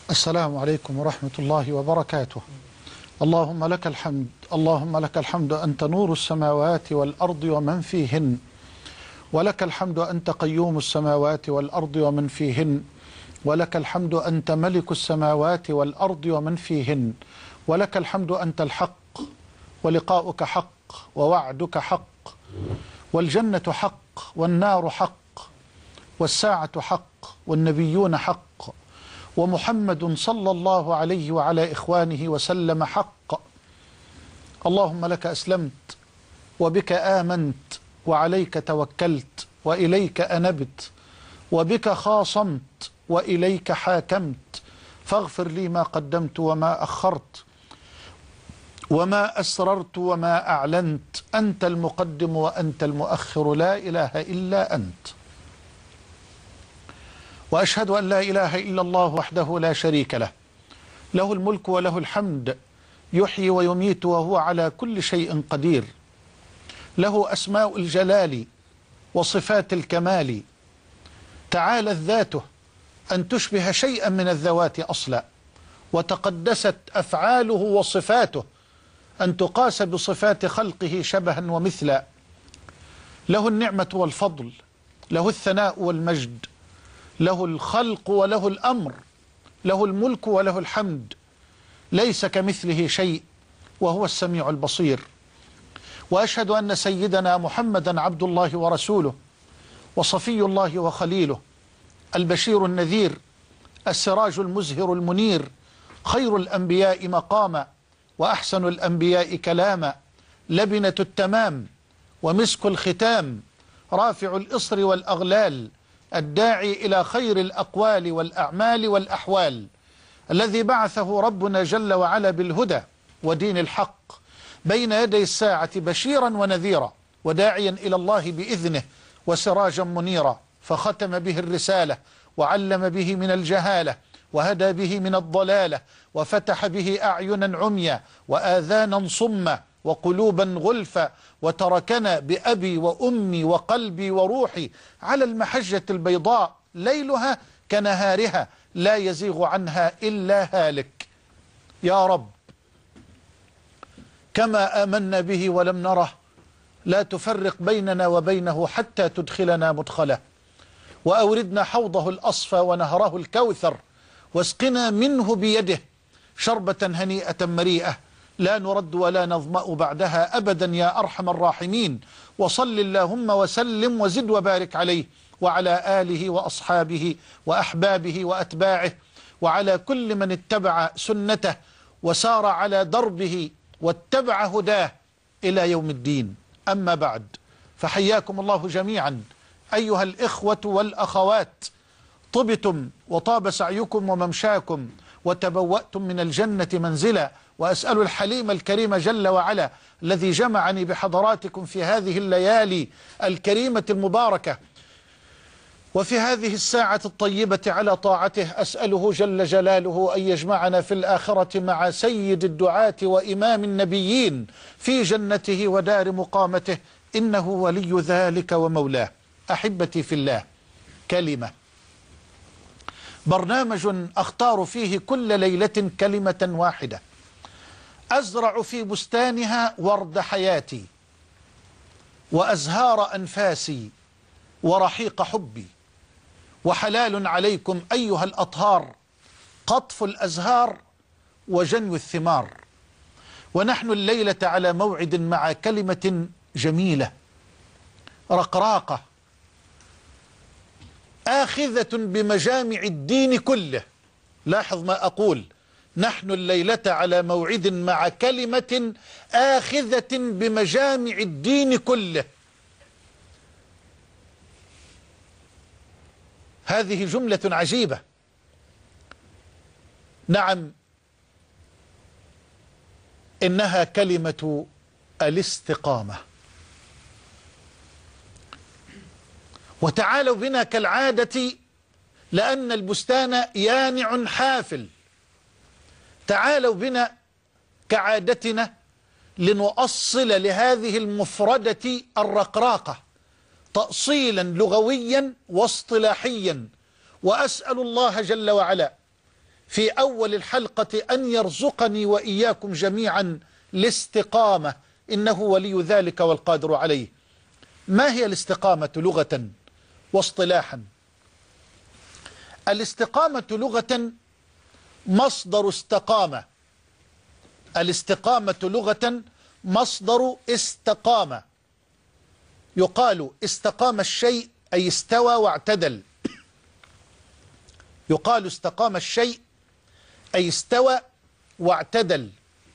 السلام عليكم ورحمة الله وبركاته. اللهم لك الحمد، اللهم لك الحمد أنت نور السماوات والأرض ومن فيهن، ولك الحمد أنت قيوم السماوات والأرض ومن فيهن، ولك الحمد أنت ملك السماوات والأرض ومن فيهن، ولك الحمد أنت الحق، ولقاؤك حق، ووعدك حق، والجنة حق، والنار حق، والساعة حق، والنبيون حق، ومحمد صلى الله عليه وعلى إخوانه وسلم حق. اللهم لك أسلمت، وبك آمنت، وعليك توكلت، وإليك أنبت، وبك خاصمت، وإليك حاكمت، فاغفر لي ما قدمت وما أخرت وما أسررت وما أعلنت، أنت المقدم وأنت المؤخر، لا إله إلا أنت. وأشهد أن لا إله إلا الله وحده لا شريك له، له الملك وله الحمد، يحيي ويميت وهو على كل شيء قدير، له أسماء الجلال وصفات الكمال، تعالت ذاته أن تشبه شيئا من الذوات أصلا، وتقدست أفعاله وصفاته أن تقاس بصفات خلقه شبها ومثلا. له النعمة والفضل، له الثناء والمجد، له الخلق وله الأمر، له الملك وله الحمد، ليس كمثله شيء وهو السميع البصير. وأشهد أن سيدنا محمدا عبد الله ورسوله، وصفي الله وخليله، البشير النذير، السراج المزهر المنير، خير الأنبياء مقاما، وأحسن الأنبياء كلاما، لبنة التمام ومسك الختام، رافع الإصر والأغلال، الداعي إلى خير الأقوال والأعمال والأحوال، الذي بعثه ربنا جل وعلا بالهدى ودين الحق بين يدي الساعة بشيرا ونذيرا، وداعيا إلى الله بإذنه، وسراجا منيرا، فختم به الرسالة، وعلم به من الجهالة، وهدى به من الضلالة، وفتح به أعينا عميا وآذانا صما وقلوبا غلفا، وتركنا بأبي وأمي وقلبي وروحي على المحجة البيضاء ليلها كنهارها لا يزيغ عنها إلا هالك. يا رب، كما آمنا به ولم نره، لا تفرق بيننا وبينه حتى تدخلنا مدخله، وأوردنا حوضه الأصفى ونهره الكوثر، واسقنا منه بيده شربة هنيئة مريئة لا نرد ولا نظمأ بعدها أبدا يا أرحم الراحمين. وصل اللهم وسلم وزد وبارك عليه وعلى آله وأصحابه وأحبابه وأتباعه، وعلى كل من اتبع سنته وسار على دربه واتبع هداه إلى يوم الدين. أما بعد، فحياكم الله جميعا أيها الإخوة والأخوات، طبتم وطاب سعيكم وممشاكم، وتبوأتم من الجنة منزلا، وأسأل الحليم الكريم جل وعلا الذي جمعني بحضراتكم في هذه الليالي الكريمة المباركة وفي هذه الساعة الطيبة على طاعته، أسأله جل جلاله أن يجمعنا في الآخرة مع سيد الدعاة وإمام النبيين في جنته ودار مقامته، إنه ولي ذلك ومولاه. أحبتي في الله، كلمة، برنامج أختار فيه كل ليلة كلمة واحدة أزرع في بستانها ورد حياتي، وأزهار أنفاسي، ورحيق حبي. وحلال عليكم أيها الأطهار قطف الأزهار وجني الثمار. ونحن الليلة على موعد مع كلمة جميلة رقراقة آخذة بمجامع الدين كله. لاحظ ما أقول، نحن الليلة على موعد مع كلمة آخذة بمجامع الدين كله. هذه جملة عجيبة. نعم، إنها كلمة الاستقامة. وتعالوا بنا كالعادة، لأن البستان يانع حافل. تعالوا بنا كعادتنا لنؤصل لهذه المفردة الرقراقة تأصيلا لغويا واصطلاحيا. وأسأل الله جل وعلا في أول الحلقة أن يرزقني وإياكم جميعا الاستقامة، إنه ولي ذلك والقادر عليه. ما هي الاستقامة لغة واصطلاحا؟ الاستقامة لغة مصدر استقامة. الاستقامة لغة مصدر استقامة. يقال استقام الشيء أي استوى واعتدل. يقال استقام الشيء أي استوى واعتدل.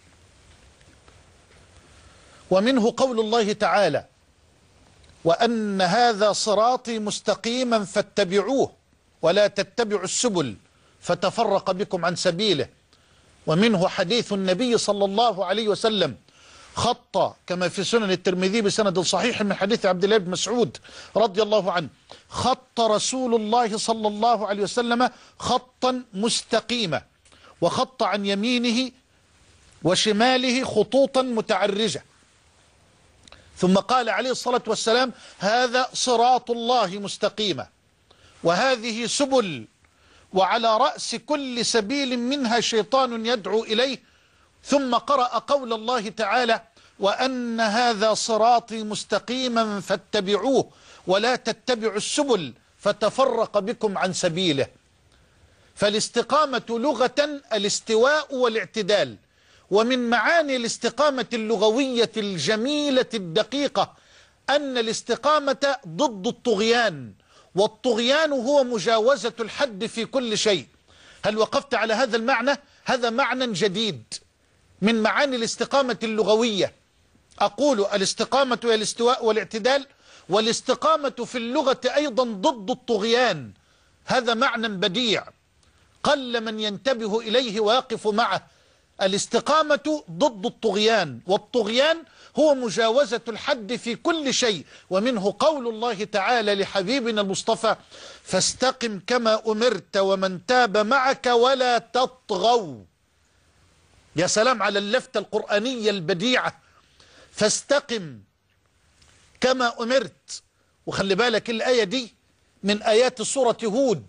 ومنه قول الله تعالى: وأن هذا صراطي مستقيما فاتبعوه ولا تتبعوا السبل فتفرق بكم عن سبيله. ومنه حديث النبي صلى الله عليه وسلم خط كما في سنن الترمذي بسند صحيح من حديث عبد الله بن مسعود رضي الله عنه: خط رسول الله صلى الله عليه وسلم خطا مستقيما، وخط عن يمينه وشماله خطوطا متعرجة، ثم قال عليه الصلاة والسلام: هذا صراط الله مستقيما وهذه سبل، وعلى رأس كل سبيل منها شيطان يدعو إليه. ثم قرأ قول الله تعالى: وأن هذا صراطي مستقيما فاتبعوه ولا تتبعوا السبل فتفرق بكم عن سبيله. فالاستقامة لغة الاستواء والاعتدال. ومن معاني الاستقامة اللغوية الجميلة الدقيقة أن الاستقامة ضد الطغيان، والطغيان هو مجاوزة الحد في كل شيء. هل وقفت على هذا المعنى؟ هذا معنى جديد من معاني الاستقامة اللغوية. أقول الاستقامة هي الاستواء والاعتدال، والاستقامة في اللغة أيضا ضد الطغيان. هذا معنى بديع قل من ينتبه إليه ويقف معه. الاستقامة ضد الطغيان، والطغيان هو مجاوزة الحد في كل شيء. ومنه قول الله تعالى لحبيبنا المصطفى: فاستقم كما أمرت ومن تاب معك ولا تطغوا. يا سلام على اللفتة القرآنية البديعة، فاستقم كما أمرت. وخلي بالك الآية دي من آيات سورة هود،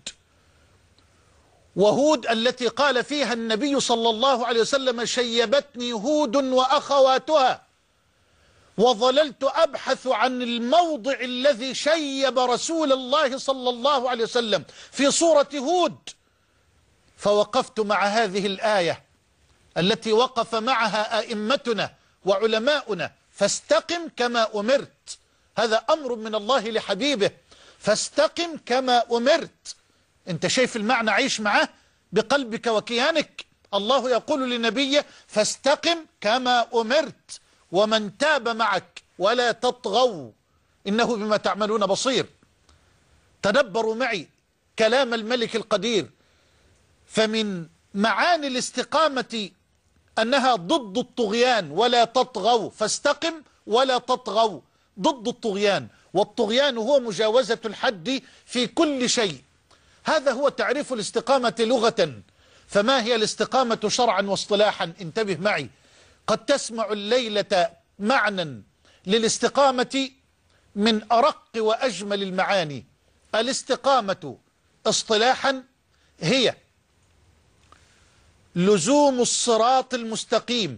وهود التي قال فيها النبي صلى الله عليه وسلم: شيبتني هود وأخواتها. وظللت أبحث عن الموضع الذي شيب رسول الله صلى الله عليه وسلم في سورة هود، فوقفت مع هذه الآية التي وقف معها أئمتنا وعلماؤنا: فاستقم كما أمرت. هذا أمر من الله لحبيبه، فاستقم كما أمرت. انت شايف المعنى؟ عيش معه بقلبك وكيانك. الله يقول لنبيه: فاستقم كما أمرت ومن تاب معك ولا تطغوا إنه بما تعملون بصير. تدبروا معي كلام الملك القدير. فمن معاني الاستقامة أنها ضد الطغيان، ولا تطغوا، فاستقم ولا تطغوا، ضد الطغيان، والطغيان هو مجاوزة الحد في كل شيء. هذا هو تعريف الاستقامة لغة. فما هي الاستقامة شرعا واصطلاحا؟ انتبه معي. قد تسمع الليلة معنى للاستقامة من أرق وأجمل المعاني. الاستقامة اصطلاحا هي لزوم الصراط المستقيم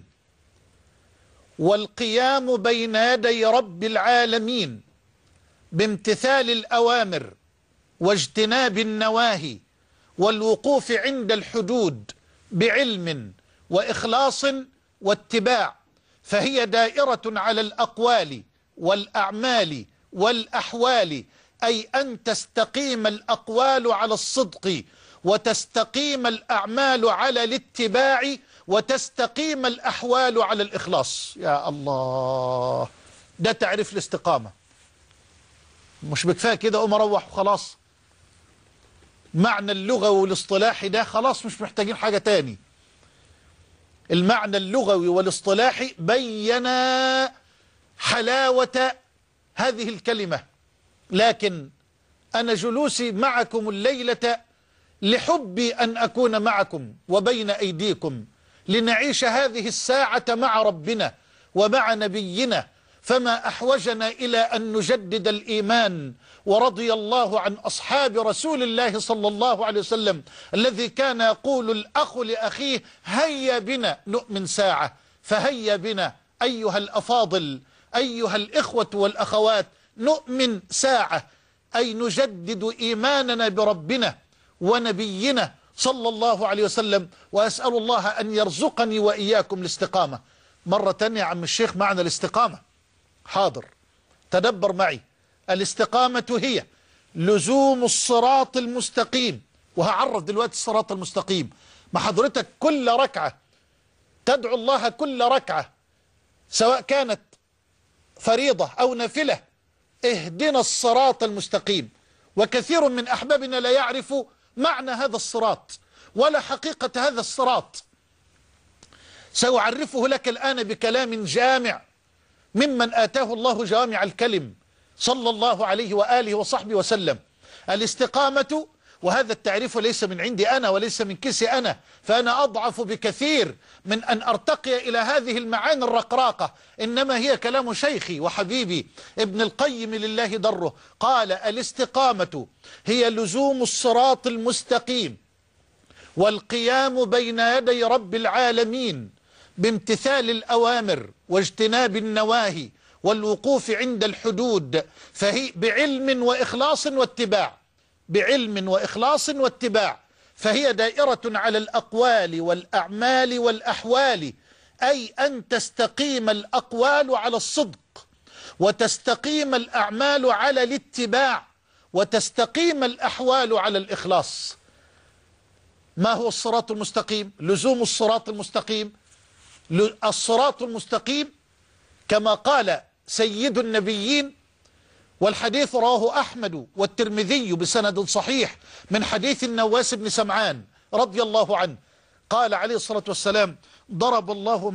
والقيام بين يدي رب العالمين بامتثال الأوامر واجتناب النواهي، والوقوف عند الحدود بعلم وإخلاص واتباع. فهي دائرة على الأقوال والأعمال والأحوال، أي أن تستقيم الأقوال على الصدق، وتستقيم الأعمال على الاتباع، وتستقيم الأحوال على الإخلاص. يا الله، ده تعريف الاستقامة. مش بكفاية كده أقوم أروح وخلاص؟ معنى اللغوي والاصطلاحي ده خلاص، مش محتاجين حاجة تاني. المعنى اللغوي والاصطلاحي بينا حلاوة هذه الكلمة. لكن أنا جلوسي معكم الليلة لحبي أن أكون معكم وبين أيديكم، لنعيش هذه الساعة مع ربنا ومع نبينا. فما أحوجنا إلى أن نجدد الإيمان. ورضي الله عن أصحاب رسول الله صلى الله عليه وسلم الذي كان يقول الأخ لأخيه: هيا بنا نؤمن ساعة. فهيا بنا أيها الأفاضل، أيها الإخوة والأخوات، نؤمن ساعة، أي نجدد إيماننا بربنا ونبينا صلى الله عليه وسلم. وأسأل الله أن يرزقني وإياكم الاستقامة. مرة تانية يا عم الشيخ، معنى الاستقامة. حاضر، تدبر معي. الاستقامة هي لزوم الصراط المستقيم. وهعرف دلوقتي الصراط المستقيم. ما حضرتك كل ركعة تدعو الله، كل ركعة سواء كانت فريضة أو نافلة: اهدنا الصراط المستقيم. وكثير من أحبابنا لا يعرف معنى هذا الصراط ولا حقيقة هذا الصراط. سأعرفه لك الآن بكلام جامع ممن آتاه الله جوامع الكلم صلى الله عليه وآله وصحبه وسلم. الاستقامة، وهذا التعريف ليس من عندي أنا وليس من كسي أنا، فأنا أضعف بكثير من أن أرتقي إلى هذه المعاني الرقراقة، إنما هي كلام شيخي وحبيبي ابن القيم لله دره. قال: الاستقامة هي لزوم الصراط المستقيم والقيام بين يدي رب العالمين بامتثال الأوامر واجتناب النواهي والوقوف عند الحدود، فهي بعلم وإخلاص واتباع. بعلم وإخلاص واتباع، فهي دائرة على الأقوال والأعمال والأحوال، أي أن تستقيم الأقوال على الصدق، وتستقيم الأعمال على الاتباع، وتستقيم الأحوال على الإخلاص. ما هو الصراط المستقيم؟ لزوم الصراط المستقيم. الصراط المستقيم كما قال سيد النبيين، والحديث رواه أحمد والترمذي بسند صحيح من حديث النواس بن سمعان رضي الله عنه، قال عليه الصلاة والسلام: ضرب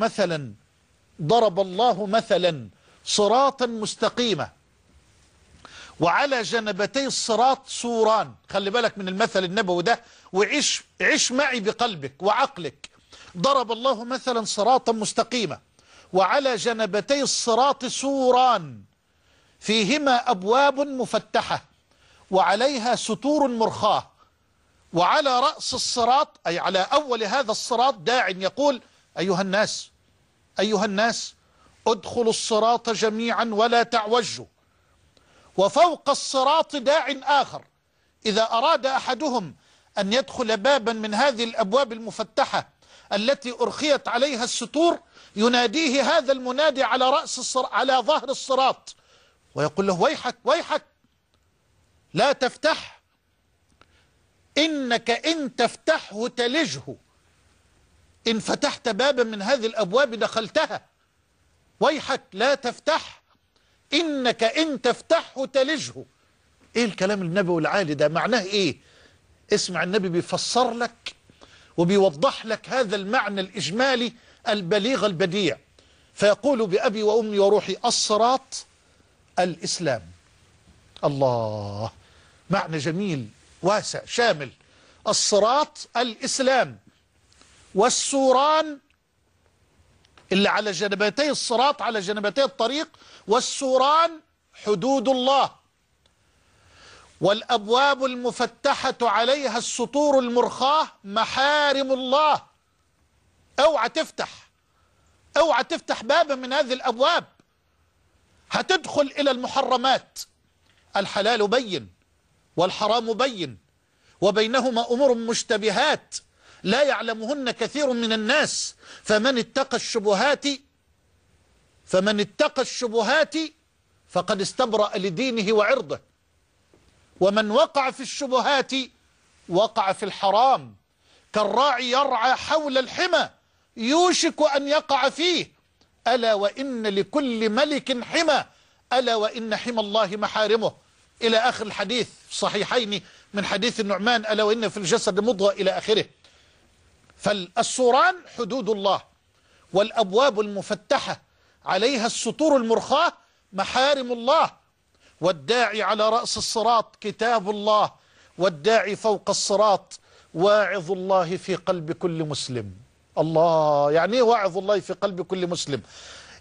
الله مثلا صراطا مستقيما وعلى جنبتي الصراط سوران. خلي بالك من المثل النبوي ده، وعيش معي بقلبك وعقلك. ضرب الله مثلا صراطا مستقيما وعلى جنبتي الصراط سوران فيهما أبواب مفتحة وعليها ستور مرخاة، وعلى رأس الصراط، أي على أول هذا الصراط، داع يقول: أيها الناس ادخلوا الصراط جميعا ولا تعوجوا. وفوق الصراط داع آخر، إذا أراد أحدهم أن يدخل بابا من هذه الأبواب المفتحة التي أرخيت عليها الستور، يناديه هذا المنادي على على ظهر الصراط ويقول له: ويحك لا تفتح، إنك إن تفتحه تلجه. إن فتحت بابا من هذه الأبواب دخلتها. ويحك لا تفتح، إنك إن تفتحه تلجه. إيه الكلام النبوي العالي ده؟ معناه إيه؟ اسمع، النبي بيفسر لك وبيوضح لك هذا المعنى الإجمالي البليغ البديع. فيقول بأبي وأمي وروحي: الصراط الإسلام. الله، معنى جميل واسع شامل. الصراط الإسلام، والسوران اللي على جنبتي الصراط، على جنبتي الطريق، والسوران حدود الله، والأبواب المفتحة عليها السطور المرخاة محارم الله. اوعى تفتح بابا من هذه الأبواب، هتدخل إلى المحرمات. الحلال بين والحرام بين، وبينهما أمور مشتبهات لا يعلمهن كثير من الناس. فمن اتقى الشبهات فقد استبرأ لدينه وعرضه، ومن وقع في الشبهات وقع في الحرام. كالراعي يرعى حول الحمى يوشك أن يقع فيه. ألا وإن لكل ملك حمى، ألا وإن حمى الله محارمه، إلى آخر الحديث في الصحيحين من حديث النعمان: ألا وإن في الجسد مضغة، إلى آخره. فالسوران حدود الله، والأبواب المفتحة عليها السطور المرخاة محارم الله. والداعي على رأس الصراط كتاب الله، والداعي فوق الصراط واعظ الله في قلب كل مسلم. الله، يعني ايه واعظ الله في قلب كل مسلم؟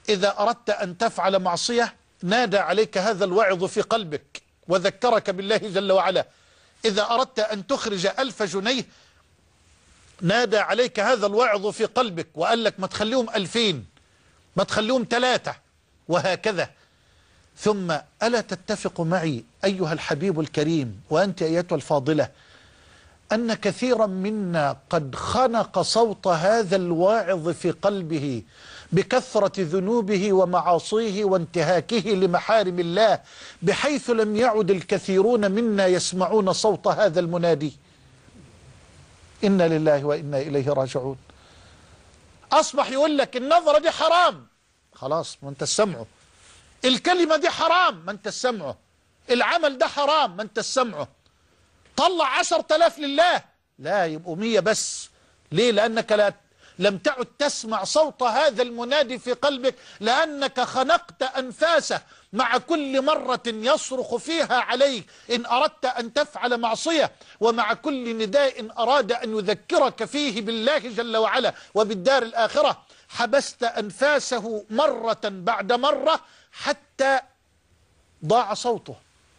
إذا أردت أن تفعل معصية نادى عليك هذا الواعظ في قلبك وذكرك بالله جل وعلا. إذا أردت أن تخرج 1000 جنيه نادى عليك هذا الواعظ في قلبك وقال لك ما تخليهم 2000، ما تخليهم 3، وهكذا. ثم ألا تتفق معي أيها الحبيب الكريم وأنت أيتها الفاضلة أن كثيرا منا قد خنق صوت هذا الواعظ في قلبه بكثرة ذنوبه ومعاصيه وانتهاكه لمحارم الله، بحيث لم يعد الكثيرون منا يسمعون صوت هذا المنادي. إنا لله وإنا إليه راجعون. أصبح يقول لك النظرة دي حرام، خلاص ما أنت سمعه. الكلمة دي حرام، ما أنت سمعه. العمل ده حرام، ما أنت سمعه. طلع 10,000 لله، لا يبقوا 100 بس. ليه؟ لأنك لم تعد تسمع صوت هذا المنادي في قلبك، لأنك خنقت أنفاسه مع كل مرة يصرخ فيها عليك إن أردت أن تفعل معصية، ومع كل نداء أراد أن يذكرك فيه بالله جل وعلا وبالدار الآخرة. حبست أنفاسه مرة بعد مرة حتى ضاع صوته.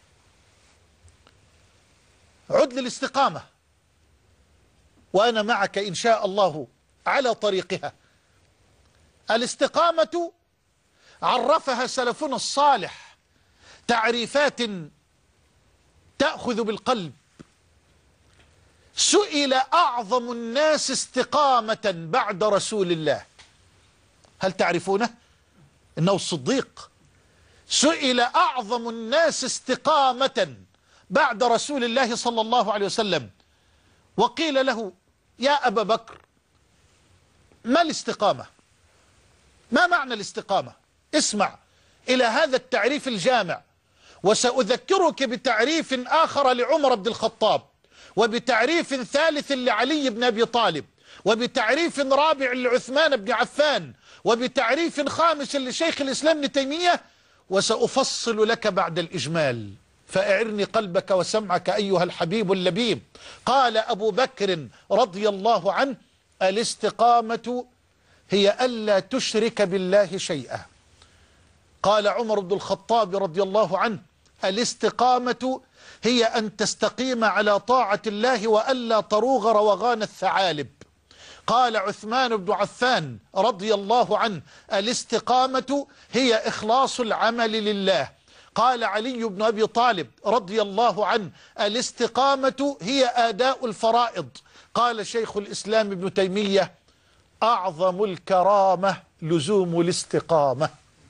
عد للاستقامة وأنا معك إن شاء الله على طريقها. الاستقامة عرفها سلفنا الصالح تعريفات تأخذ بالقلب. سئل أعظم الناس استقامة بعد رسول الله، هل تعرفونه؟ إنه الصديق. سئل أعظم الناس استقامة بعد رسول الله صلى الله عليه وسلم، وقيل له يا أبا بكر ما الاستقامة؟ ما معنى الاستقامة؟ اسمع إلى هذا التعريف الجامع، وسأذكرك بتعريف آخر لعمر بن الخطاب، وبتعريف ثالث لعلي بن أبي طالب، وبتعريف رابع لعثمان بن عفان، وبتعريف خامس لشيخ الإسلام ابن تيمية، وسأفصل لك بعد الإجمال. فأعرني قلبك وسمعك أيها الحبيب اللبيب. قال أبو بكر رضي الله عنه: الاستقامة هي ألا تشرك بالله شيئا. قال عمر بن الخطاب رضي الله عنه: الاستقامة هي أن تستقيم على طاعة الله وألا تروغ روغان الثعالب. قال عثمان بن عفان رضي الله عنه: الاستقامة هي إخلاص العمل لله. قال علي بن أبي طالب رضي الله عنه: الاستقامة هي آداء الفرائض. قال شيخ الإسلام ابن تيمية: أعظم الكرامة لزوم الاستقامة.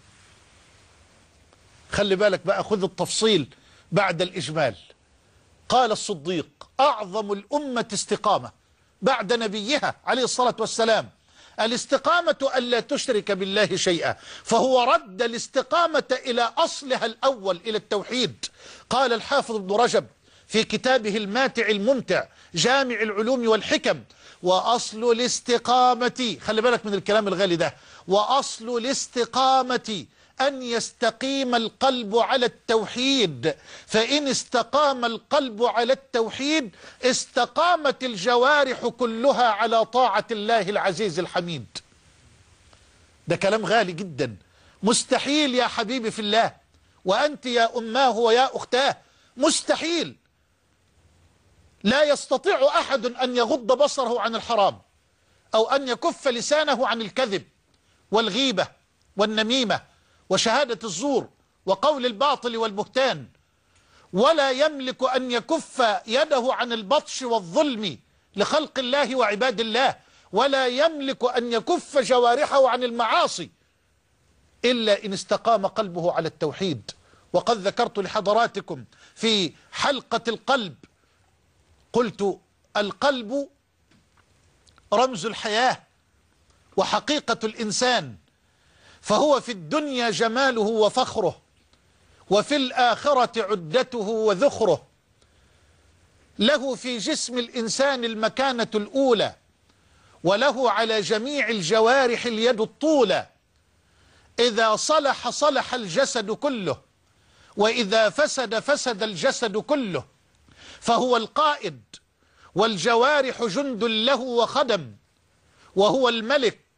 خلي بالك بقى، خذ التفصيل بعد الإجمال. قال الصديق: أعظم الأمة استقامة بعد نبيها عليه الصلاة والسلام الاستقامة ألا تشرك بالله شيئا، فهو رد الاستقامة إلى أصلها الأول، إلى التوحيد. قال الحافظ ابن رجب في كتابه الماتع الممتع جامع العلوم والحكم: وأصل الاستقامة، خلي بالك من الكلام الغالي ده، وأصل الاستقامة أن يستقيم القلب على التوحيد، فإن استقام القلب على التوحيد استقامت الجوارح كلها على طاعة الله العزيز الحميد. ده كلام غالي جدا. مستحيل يا حبيبي في الله، وأنت يا أماه ويا أختاه، مستحيل، لا يستطيع أحد أن يغض بصره عن الحرام، أو أن يكف لسانه عن الكذب والغيبة والنميمة وشهادة الزور وقول الباطل والبهتان، ولا يملك أن يكف يده عن البطش والظلم لخلق الله وعباد الله، ولا يملك أن يكف جوارحه عن المعاصي إلا إن استقام قلبه على التوحيد. وقد ذكرت لحضراتكم في حلقة القلب، قلت: القلب رمز الحياة وحقيقة الإنسان، فهو في الدنيا جماله وفخره، وفي الآخرة عدته وذخره. له في جسم الإنسان المكانة الأولى، وله على جميع الجوارح اليد الطولى. إذا صلح صلح الجسد كله، وإذا فسد فسد الجسد كله. فهو القائد، والجوارح جند له وخدم، وهو الملك،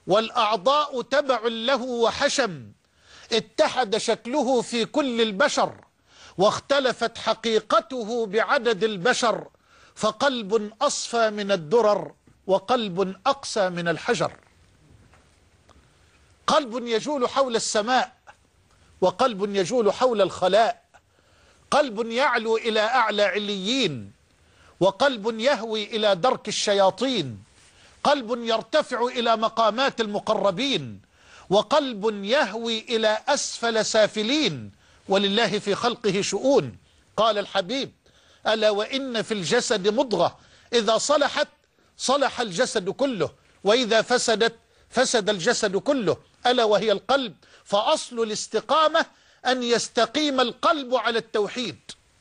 والأعضاء تبع له وحشم، اتحد شكله في كل البشر، واختلفت حقيقته بعدد البشر، فقلب أصفى من الدرر وقلب أقسى من الحجر. قلب يجول حول السماء، وقلب يجول حول الخلاء، قلب يعلو إلى أعلى عليين، وقلب يهوي إلى درك الشياطين، قلب يرتفع إلى مقامات المقربين، وقلب يهوي إلى أسفل سافلين. ولله في خلقه شؤون. قال الحبيب: ألا وإن في الجسد مضغة إذا صلحت صلح الجسد كله، وإذا فسدت فسد الجسد كله، ألا وهي القلب. فأصل الاستقامة أن يستقيم القلب على التوحيد،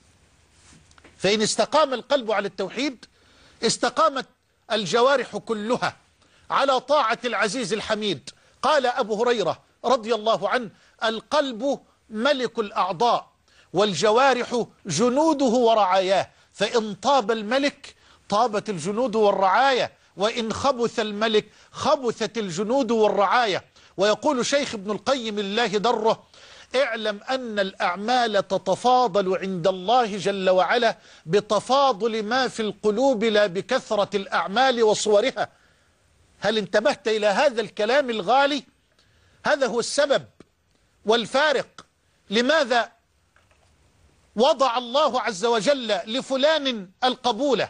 فإن استقام القلب على التوحيد استقامت الجوارح كلها على طاعة العزيز الحميد. قال أبو هريرة رضي الله عنه: القلب ملك الأعضاء، والجوارح جنوده ورعاياه، فإن طاب الملك طابت الجنود والرعاية، وإن خبث الملك خبثت الجنود والرعاية. ويقول شيخ ابن القيم الله دره: اعلم أن الأعمال تتفاضل عند الله جل وعلا بتفاضل ما في القلوب لا بكثرة الأعمال وصورها. هل انتبهت إلى هذا الكلام الغالي؟ هذا هو السبب والفارق. لماذا وضع الله عز وجل لفلان القبول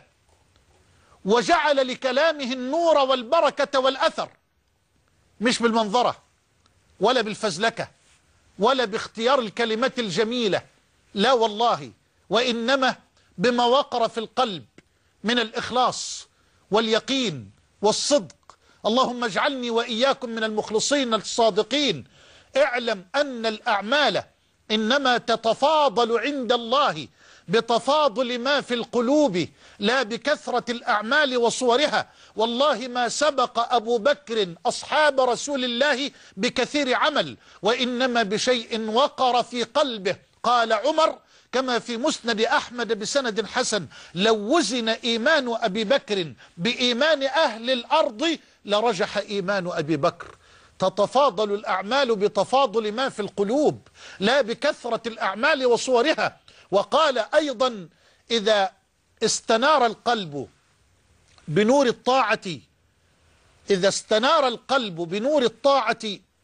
وجعل لكلامه النور والبركة والأثر؟ مش بالمنظرة ولا بالفزلكة ولا باختيار الكلمات الجميلة، لا والله، وإنما بما وقر في القلب من الإخلاص واليقين والصدق. اللهم اجعلني وإياكم من المخلصين الصادقين. اعلم أن الأعمال إنما تتفاضل عند الله بتفاضل ما في القلوب لا بكثرة الأعمال وصورها. والله ما سبق أبو بكر أصحاب رسول الله بكثير عمل، وإنما بشيء وقر في قلبه. قال عمر كما في مسند أحمد بسند حسن: لو وزن إيمان أبي بكر بإيمان أهل الأرض لرجح إيمان أبي بكر. تتفاضل الأعمال بتفاضل ما في القلوب لا بكثرة الأعمال وصورها. وقال أيضا: إذا استنار القلب بنور الطاعة، إذا استنار القلب بنور الطاعة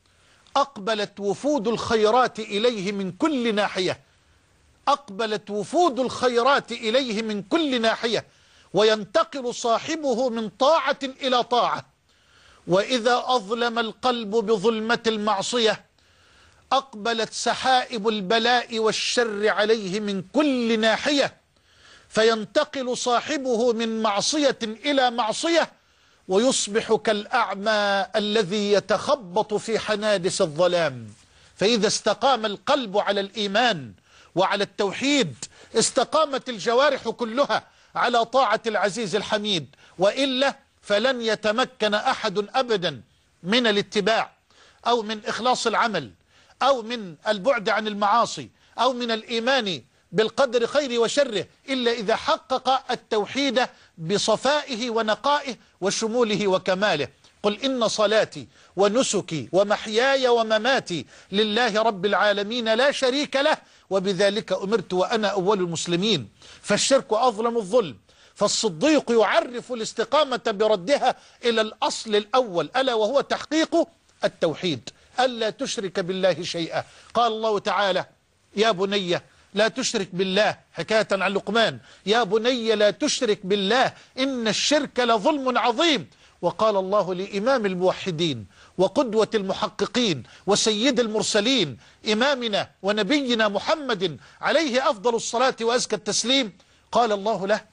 أقبلت وفود الخيرات إليه من كل ناحية، أقبلت وفود الخيرات إليه من كل ناحية، وينتقل صاحبه من طاعة إلى طاعة. وإذا أظلم القلب بظلمة المعصية أقبلت سحائب البلاء والشر عليه من كل ناحية، فينتقل صاحبه من معصية إلى معصية، ويصبح كالأعمى الذي يتخبط في حنادس الظلام. فإذا استقام القلب على الإيمان وعلى التوحيد استقامت الجوارح كلها على طاعة العزيز الحميد، وإلا فلن يتمكن أحد أبدا من الاتباع أو من إخلاص العمل أو من البعد عن المعاصي أو من الإيمان بالقدر خير وشره إلا إذا حقق التوحيد بصفائه ونقائه وشموله وكماله. قل إن صلاتي ونسكي ومحياي ومماتي لله رب العالمين لا شريك له وبذلك أمرت وأنا أول المسلمين. فالشرك أظلم الظلم، فالصديق يعرف الاستقامة بردها إلى الأصل الأول، ألا وهو تحقيق التوحيد، ألا تشرك بالله شيئا. قال الله تعالى: يا بني لا تشرك بالله، حكاية عن لقمان: يا بني لا تشرك بالله إن الشرك لظلم عظيم. وقال الله لإمام الموحدين وقدوة المحققين وسيد المرسلين إمامنا ونبينا محمد عليه أفضل الصلاة وأزكى التسليم، قال الله له: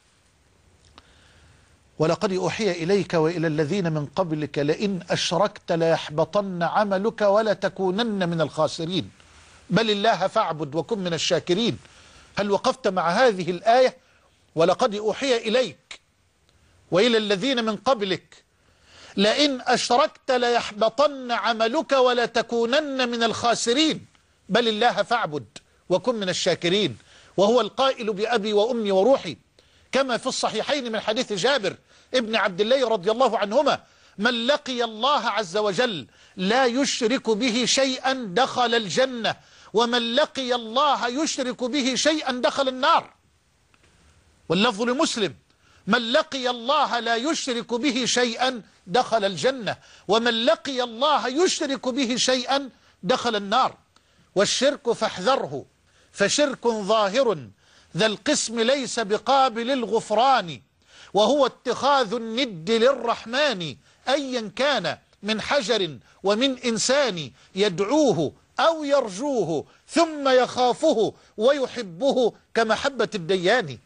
ولقد أوحي إليك وإلى الذين من قبلك لئن أشركت ليحبطن عملك ولتكونن من الخاسرين بل الله فاعبد وكن من الشاكرين. هل وقفت مع هذه الآية؟ ولقد أوحي إليك وإلى الذين من قبلك لئن أشركت ليحبطن عملك ولتكونن من الخاسرين بل الله فاعبد وكن من الشاكرين. وهو القائل بأبي وأمي وروحي كما في الصحيحين من حديث جابر ابن عبد الله رضي الله عنهما من لقي الله عز وجل لا يشرك به شيئا دخل الجنة، ومن لقي الله يشرك به شيئا دخل النار. واللفظ لمسلم: من لقي الله لا يشرك به شيئا دخل الجنة، ومن لقي الله يشرك به شيئا دخل النار. والشرك فاحذره، فشرك ظاهر ذا القسم ليس بقابل الغفران، وهو اتخاذ الند للرحمن أيا كان من حجر ومن إنسان، يدعوه أو يرجوه ثم يخافه ويحبه كمحبة الديان.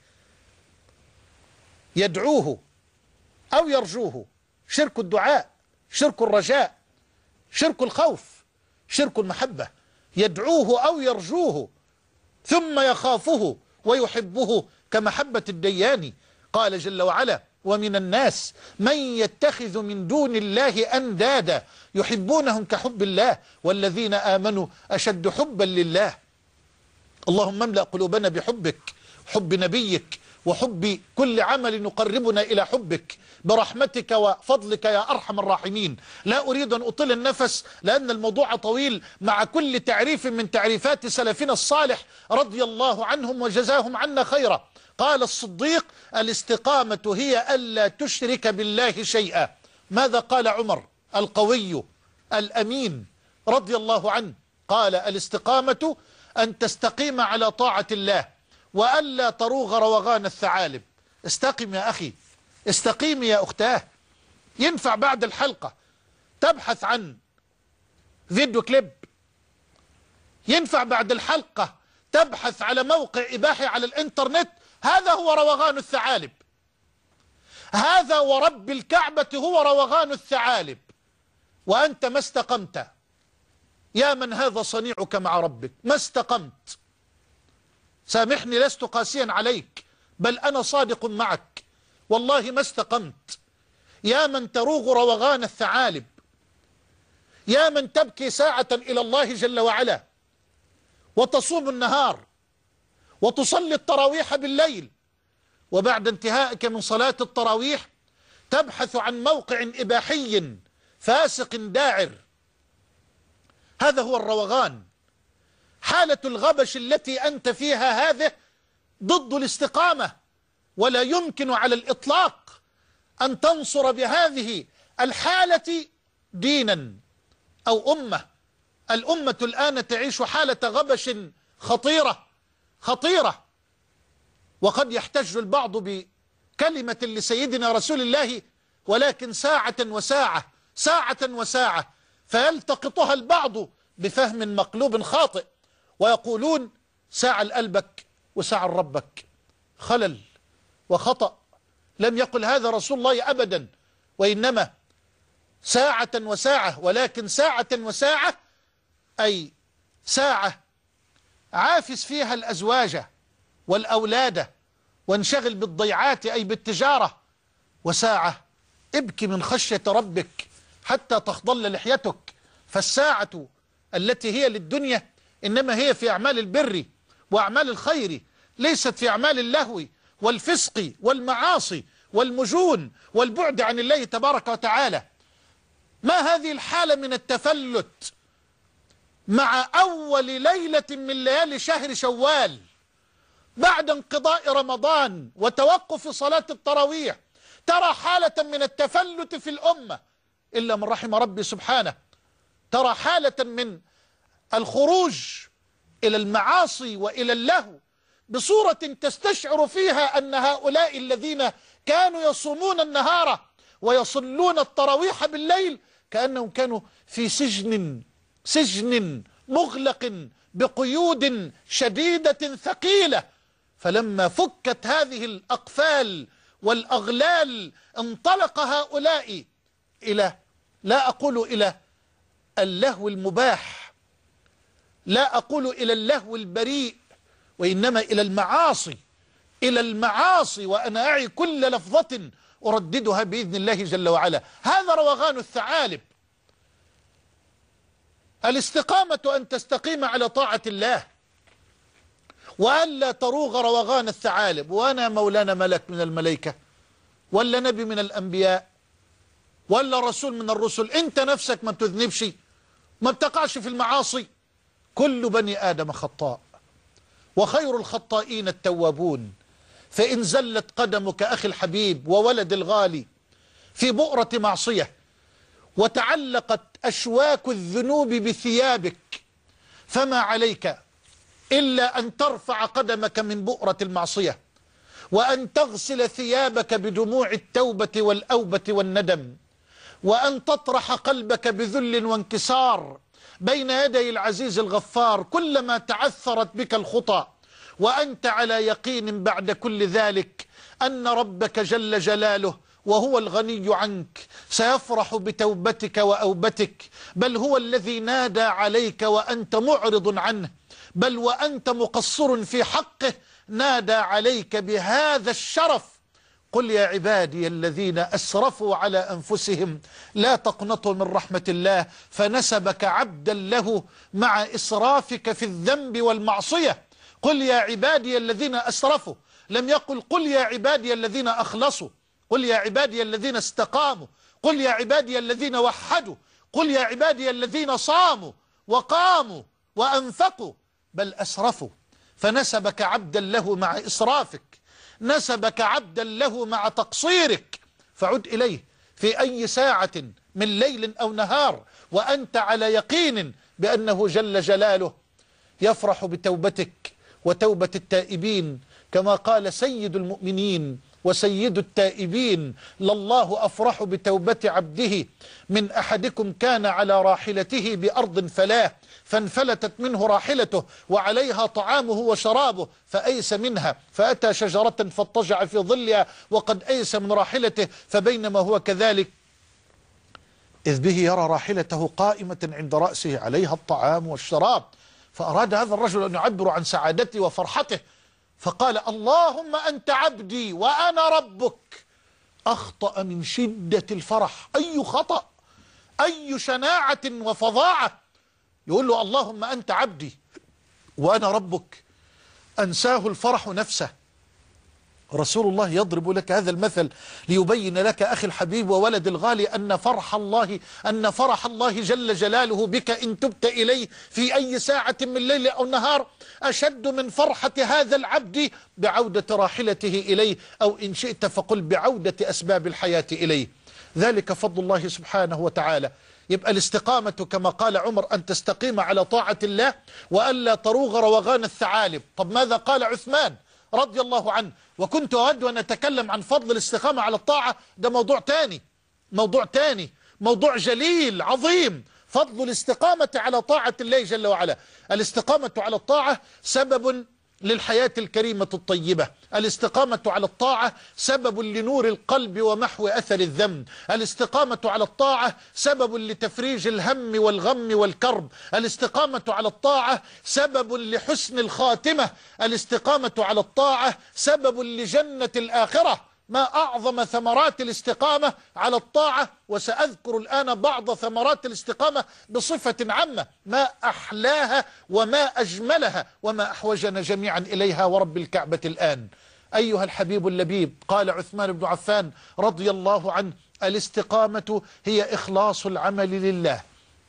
يدعوه أو يرجوه، شرك الدعاء، شرك الرجاء، شرك الخوف، شرك المحبة. يدعوه أو يرجوه ثم يخافه ويحبه كمحبة الديان. قال جل وعلا: ومن الناس من يتخذ من دون الله أندادا يحبونهم كحب الله والذين آمنوا أشد حبا لله. اللهم املأ قلوبنا بحبك، حب نبيك، وحب كل عمل يقربنا إلى حبك برحمتك وفضلك يا أرحم الراحمين. لا أريد أن أطيل النفس لأن الموضوع طويل، مع كل تعريف من تعريفات سلفنا الصالح رضي الله عنهم وجزاهم عنا خيرا. قال الصديق: الاستقامة هي ألا تشرك بالله شيئا. ماذا قال عمر القوي الأمين رضي الله عنه؟ قال: الاستقامة أن تستقيم على طاعة الله وألا تروغ روغان الثعالب. استقم يا أخي، استقيم يا أختاه. ينفع بعد الحلقة تبحث عن فيديو كليب، ينفع بعد الحلقة تبحث على موقع إباحي على الإنترنت. هذا هو روغان الثعالب، هذا ورب الكعبة هو روغان الثعالب، وأنت ما استقمت. يا من هذا صنيعك مع ربك، ما استقمت. سامحني لست قاسيا عليك، بل أنا صادق معك، والله ما استقمت. يا من تروغ روغان الثعالب، يا من تبكي ساعة إلى الله جل وعلا وتصوم النهار وتصلي التراويح بالليل، وبعد انتهائك من صلاة التراويح تبحث عن موقع إباحي فاسق داعر. هذا هو الروغان. حالة الغبش التي أنت فيها هذه ضد الاستقامة، ولا يمكن على الإطلاق أن تنصر بهذه الحالة دينا أو أمة. الأمة الآن تعيش حالة غبش خطيرة، وقد يحتج البعض بكلمة لسيدنا رسول الله، ولكن ساعة وساعة فيلتقطها البعض بفهم مقلوب خاطئ، ويقولون ساعة لقلبك وساعة لربك. خلل وخطأ، لم يقل هذا رسول الله أبدا، وإنما ساعة وساعة، ولكن ساعة وساعة أي ساعة عافس فيها الأزواج والأولاد وانشغل بالضيعات أي بالتجارة، وساعة ابكي من خشية ربك حتى تخضل لحيتك. فالساعة التي هي للدنيا إنما هي في أعمال البر وأعمال الخير، ليست في أعمال اللهو والفسق والمعاصي والمجون والبعد عن الله تبارك وتعالى. ما هذه الحالة من التفلت مع أول ليلة من ليالي شهر شوال بعد انقضاء رمضان وتوقف صلاة التراويح؟ ترى حالة من التفلت في الأمة إلا من رحم ربي سبحانه. ترى حالة من الخروج إلى المعاصي وإلى اللهو بصورة تستشعر فيها أن هؤلاء الذين كانوا يصومون النهار ويصلون التراويح بالليل كأنهم كانوا في سجن مغلق بقيود شديدة ثقيلة. فلما فكت هذه الأقفال والأغلال انطلق هؤلاء إلى، لا أقول إلى اللهو المباح، لا أقول إلى اللهو البريء، وإنما إلى المعاصي، وأنا أعي كل لفظة أرددها بإذن الله جل وعلا. هذا روغان الثعالب. الاستقامة أن تستقيم على طاعة الله وألا تروغ روغان الثعالب. وأنا مولانا ملك من الملائكة ولا نبي من الأنبياء ولا رسول من الرسل، انت نفسك ما بتذنبش، ما بتقعش في المعاصي. كل بني آدم خطاء، وخير الخطائين التوابون. فإن زلت قدمك أخي الحبيب وولد الغالي في بؤرة معصية، وتعلقت أشواك الذنوب بثيابك، فما عليك إلا أن ترفع قدمك من بؤرة المعصية، وأن تغسل ثيابك بدموع التوبة والأوبة والندم، وأن تطرح قلبك بذل وانكسار بين يدي العزيز الغفار كلما تعثرت بك الخطى، وأنت على يقين بعد كل ذلك أن ربك جل جلاله وهو الغني عنك سيفرح بتوبتك وأوبتك، بل هو الذي نادى عليك وأنت معرض عنه، بل وأنت مقصر في حقه نادى عليك بهذا الشرف: قل يا عبادي الذين أسرفوا على أنفسهم لا تقنطوا من رحمة الله، فنسبك عبدا له مع إسرافك في الذنب والمعصية. قل يا عبادي الذين أسرفوا، لم يقل قل يا عبادي الذين أخلصوا، قل يا عبادي الذين استقاموا، قل يا عبادي الذين وحدوا، قل يا عبادي الذين صاموا وقاموا وأنفقوا، بل أسرفوا. فنسبك عبدا له مع إسرافك، نسبك عبدا له مع تقصيرك، فعد إليه في أي ساعة من ليل أو نهار وأنت على يقين بأنه جل جلاله يفرح بتوبتك وتوبة التائبين، كما قال سيد المؤمنين وسيد التائبين: لله أفرح بتوبة عبده من أحدكم كان على راحلته بأرض فلاه فانفلتت منه راحلته وعليها طعامه وشرابه فأيس منها فأتى شجرة فاضطجع في ظلها وقد أيس من راحلته، فبينما هو كذلك إذ به يرى راحلته قائمة عند رأسه عليها الطعام والشراب، فأراد هذا الرجل أن يعبر عن سعادته وفرحته، فقال: اللهم أنت عبدي وأنا ربك. أخطأ من شدة الفرح. أي خطأ، أي شناعة وفظاعة! يقول له اللهم أنت عبدي وأنا ربك، أنساه الفرح نفسه. رسول الله يضرب لك هذا المثل ليبين لك أخي الحبيب وولد الغالي أن فرح الله جل جلاله بك إن تبت إليه في أي ساعة من ليل أو نهار أشد من فرحة هذا العبد بعودة راحلته إليه، أو إن شئت فقل بعودة أسباب الحياة إليه. ذلك فضل الله سبحانه وتعالى. يبقى الاستقامة كما قال عمر أن تستقيم على طاعة الله وألا تروغ روغان الثعالب. طب ماذا قال عثمان رضي الله عنه؟ وكنت أود أن أتكلم عن فضل الاستقامة على الطاعة، ده موضوع تاني، موضوع جليل عظيم، فضل الاستقامة على طاعة الله جل وعلا. الاستقامة على الطاعة سبب للحياة الكريمة الطيبة، الاستقامة على الطاعة سبب لنور القلب ومحو أثر الذنب، الاستقامة على الطاعة سبب لتفريج الهم والغم والكرب، الاستقامة على الطاعة سبب لحسن الخاتمة، الاستقامة على الطاعة سبب لجنة الآخرة. ما أعظم ثمرات الاستقامة على الطاعة، وسأذكر الآن بعض ثمرات الاستقامة بصفة عامة، ما أحلاها وما أجملها وما أحوجنا جميعا إليها ورب الكعبة الآن. أيها الحبيب اللبيب، قال عثمان بن عفان رضي الله عنه: الاستقامة هي إخلاص العمل لله،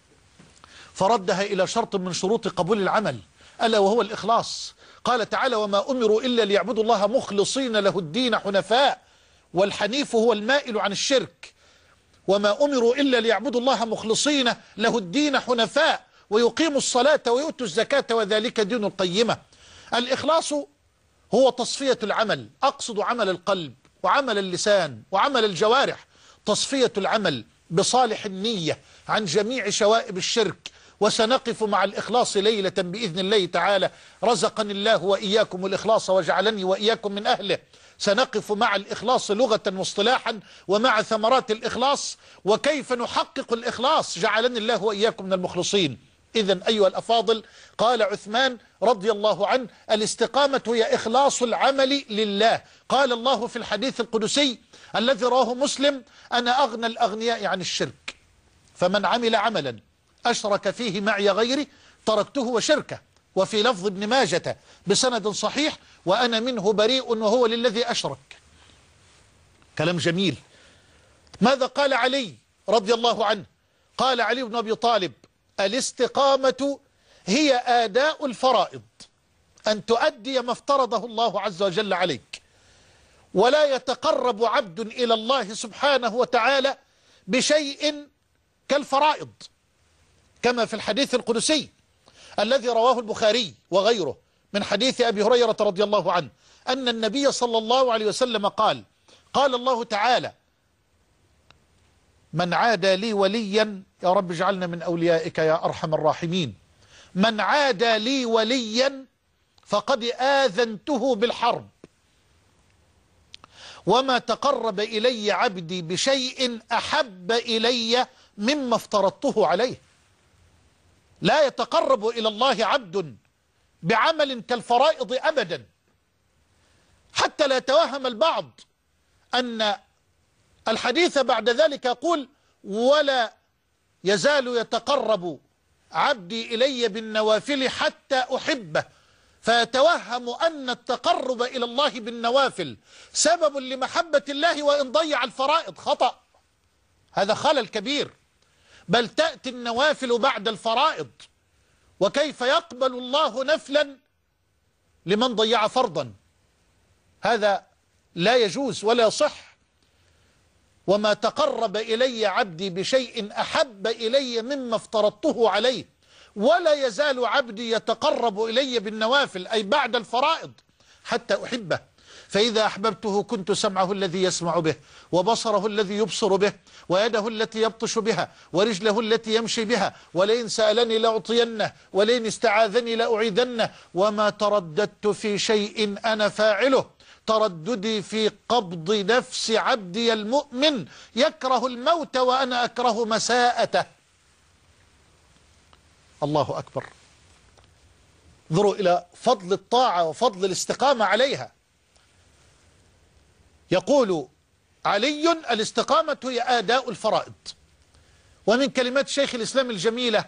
فردها إلى شرط من شروط قبول العمل ألا وهو الإخلاص. قال تعالى: وما أمروا إلا ليعبدوا الله مخلصين له الدين حنفاء، والحنيف هو المائل عن الشرك. وما أمروا إلا ليعبدوا الله مخلصين له الدين حنفاء ويقيموا الصلاة ويؤتوا الزكاة وذلك دين القيمة. الإخلاص هو تصفية العمل، أقصد عمل القلب وعمل اللسان وعمل الجوارح، تصفية العمل بصالح النية عن جميع شوائب الشرك. وسنقف مع الإخلاص ليلة بإذن الله تعالى، رزقني الله وإياكم الإخلاص وجعلني وإياكم من أهله. سنقف مع الإخلاص لغة واصطلاحا ومع ثمرات الإخلاص وكيف نحقق الإخلاص، جعلني الله وإياكم من المخلصين. إذن أيها الأفاضل، قال عثمان رضي الله عنه: الاستقامة هي إخلاص العمل لله. قال الله في الحديث القدسي الذي رواه مسلم: أنا أغنى الأغنياء عن الشرك، فمن عمل عملا أشرك فيه معي غيري تركته وشركه. وفي لفظ ابن ماجة بسند صحيح: وأنا منه بريء وهو للذي أشرك. كلام جميل. ماذا قال علي رضي الله عنه قال علي بن أبي طالب: الاستقامة هي آداء الفرائض، أن تؤدي ما افترضه الله عز وجل عليك، ولا يتقرب عبد إلى الله سبحانه وتعالى بشيء كالفرائض، كما في الحديث القدسي الذي رواه البخاري وغيره من حديث أبي هريرة رضي الله عنه أن النبي صلى الله عليه وسلم قال الله تعالى: من عادى لي وليا، يا رب اجعلنا من أوليائك يا أرحم الراحمين، من عادى لي وليا فقد آذنته بالحرب، وما تقرب إلي عبدي بشيء أحب إلي مما افترضته عليه. لا يتقرب إلى الله عبد بعمل كالفرائض أبدا، حتى لا يتوهم البعض أن الحديث بعد ذلك يقول: ولا يزال يتقرب عبدي إلي بالنوافل حتى أحبه، فيتوهم أن التقرب إلى الله بالنوافل سبب لمحبة الله وإن ضيع الفرائض. خطأ، هذا خلل كبير، بل تأتي النوافل بعد الفرائض، وكيف يقبل الله نفلا لمن ضيع فرضا؟ هذا لا يجوز ولا يصح. وما تقرب إلي عبدي بشيء أحب إلي مما افترضته عليه، ولا يزال عبدي يتقرب إلي بالنوافل أي بعد الفرائض حتى أحبه، فإذا أحببته كنت سمعه الذي يسمع به، وبصره الذي يبصر به، ويده التي يبطش بها، ورجله التي يمشي بها، ولئن سألني لأعطينه، ولئن استعاذني لأعيذنه، وما ترددت في شيء أنا فاعله ترددي في قبض نفس عبدي المؤمن يكره الموت وأنا أكره مساءته. الله أكبر. انظروا إلى فضل الطاعة وفضل الاستقامة عليها. يقول علي: الاستقامة هي آداء الفرائض. ومن كلمات شيخ الإسلام الجميلة: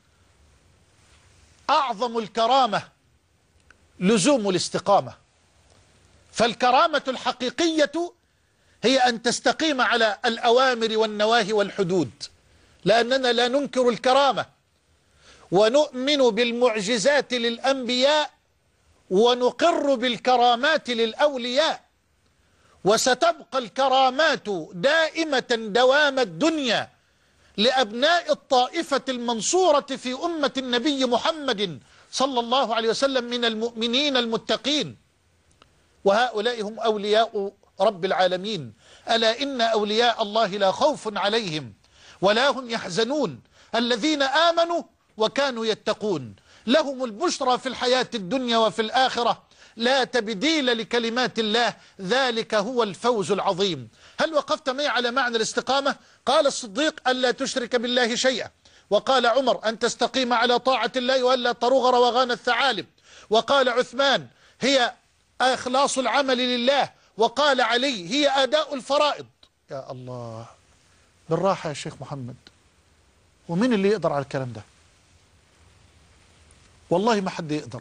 أعظم الكرامة لزوم الاستقامة. فالكرامة الحقيقية هي أن تستقيم على الأوامر والنواهي والحدود، لأننا لا ننكر الكرامة، ونؤمن بالمعجزات للأنبياء، ونقر بالكرامات للأولياء، وستبقى الكرامات دائمة دوام الدنيا لأبناء الطائفة المنصورة في أمة النبي محمد صلى الله عليه وسلم من المؤمنين المتقين، وهؤلاء هم أولياء رب العالمين. ألا إن أولياء الله لا خوف عليهم ولا هم يحزنون، الذين آمنوا وكانوا يتقون، لهم البشرى في الحياة الدنيا وفي الآخرة، لا تبديل لكلمات الله، ذلك هو الفوز العظيم. هل وقفت معي على معنى الاستقامة؟ قال الصديق: ألا تشرك بالله شيئا، وقال عمر: أن تستقيم على طاعة الله وألا تروغ روغان الثعالب، وقال عثمان: هي إخلاص العمل لله، وقال علي: هي أداء الفرائض. يا الله، بالراحة يا شيخ محمد، ومين اللي يقدر على الكلام ده؟ والله ما حد يقدر.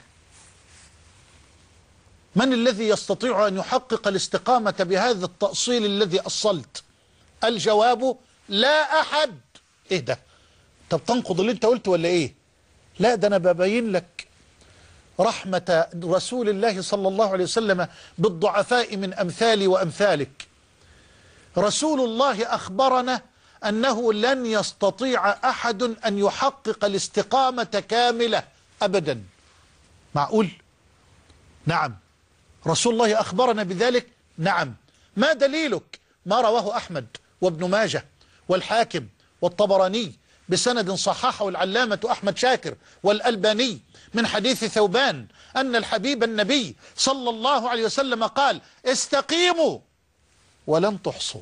من الذي يستطيع أن يحقق الاستقامة بهذا التأصيل الذي أصلت؟ الجواب: لا أحد. إيه ده؟ طب تنقض اللي انت قلته ولا إيه؟ لا، ده أنا ببين لك رحمة رسول الله صلى الله عليه وسلم بالضعفاء من أمثالي وأمثالك. رسول الله أخبرنا أنه لن يستطيع أحد أن يحقق الاستقامة كاملة أبدا. معقول؟ نعم، رسول الله أخبرنا بذلك. نعم. ما دليلك؟ ما رواه أحمد وابن ماجه والحاكم والطبراني بسند صححه العلامة أحمد شاكر والألباني من حديث ثوبان أن الحبيب النبي صلى الله عليه وسلم قال: استقيموا ولن تحصوا.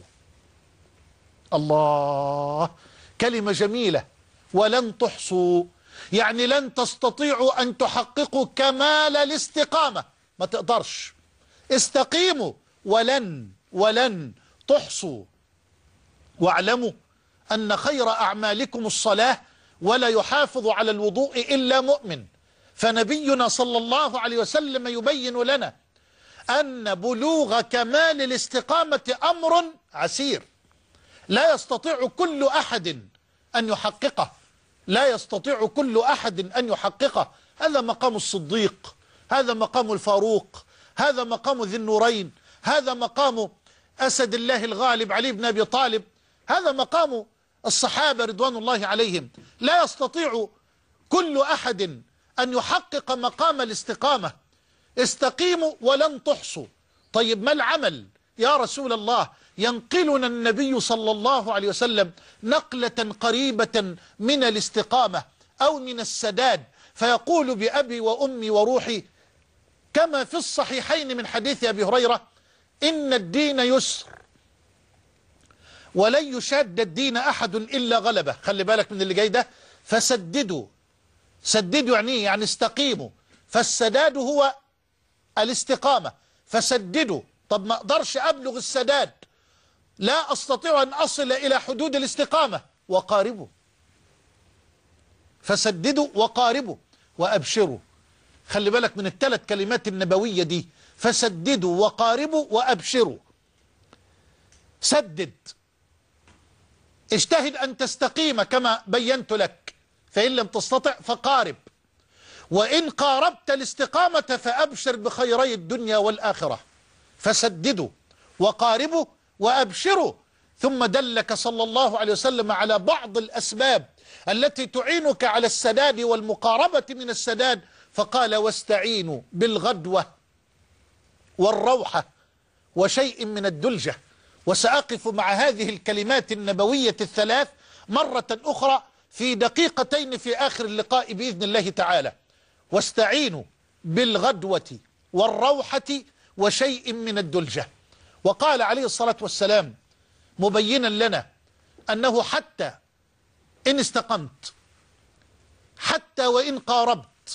الله، كلمة جميلة. ولن تحصوا يعني لن تستطيعوا أن تحققوا كمال الاستقامة، ما تقدرش. استقيموا ولن تحصوا. واعلموا أن خير أعمالكم الصلاة، ولا يحافظ على الوضوء إلا مؤمن. فنبينا صلى الله عليه وسلم يبين لنا أن بلوغ كمال الاستقامة أمر عسير، لا يستطيع كل أحد أن يحققه، لا يستطيع كل أحد أن يحققه. هذا مقام الصديق، هذا مقام الفاروق، هذا مقام ذي النورين، هذا مقام أسد الله الغالب علي بن أبي طالب، هذا مقام الصحابة رضوان الله عليهم. لا يستطيع كل أحد أن يحقق مقام الاستقامة. استقيموا ولن تحصوا. طيب ما العمل يا رسول الله؟ ينقلنا النبي صلى الله عليه وسلم نقلة قريبة من الاستقامة أو من السداد، فيقول بأبي وأمي وروحي كما في الصحيحين من حديث أبي هريرة: إن الدين يسر ولن يشاد الدين أحد إلا غلبه. خلي بالك من اللي جاي ده. فسددوا، سددوا يعني استقيموا، فالسداد هو الاستقامة. فسددوا. طب ما أقدرش أبلغ السداد، لا أستطيع أن أصل إلى حدود الاستقامة. وقاربوا. فسددوا وقاربوا وأبشروا. خلي بالك من الثلاث كلمات النبوية دي: فسددوا وقاربوا وأبشروا. سدد، اجتهد أن تستقيم كما بينت لك، فإن لم تستطع فقارب، وإن قاربت الاستقامة فأبشر بخيري الدنيا والآخرة. فسددوا وقاربوا وأبشروا. ثم دلك صلى الله عليه وسلم على بعض الأسباب التي تعينك على السداد والمقاربة من السداد، فقال: واستعينوا بالغدوة والروحة وشيء من الدلجة. وسأقف مع هذه الكلمات النبوية الثلاث مرة أخرى في دقيقتين في آخر اللقاء بإذن الله تعالى. واستعينوا بالغدوة والروحة وشيء من الدلجة. وقال عليه الصلاة والسلام مبينا لنا أنه حتى إن استقمت، حتى وإن قاربت،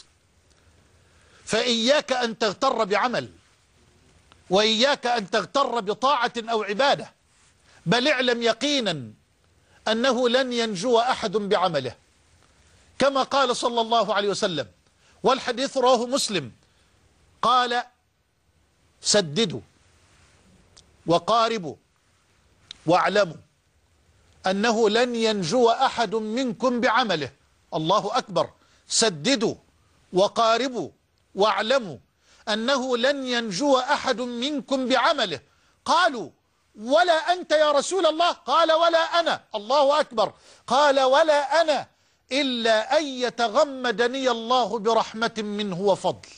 فإياك أن تغتر بعمل، وإياك أن تغتر بطاعة أو عبادة، بل اعلم يقينا أنه لن ينجو أحد بعمله، كما قال صلى الله عليه وسلم. والحديث رواه مسلم، قال: سددوا وقاربوا واعلموا أنه لن ينجو أحد منكم بعمله. الله أكبر. سددوا وقاربوا واعلموا أنه لن ينجو أحد منكم بعمله. قالوا: ولا أنت يا رسول الله؟ قال: ولا أنا. الله أكبر. قال: ولا أنا إلا أن يتغمدني الله برحمة منه وفضل.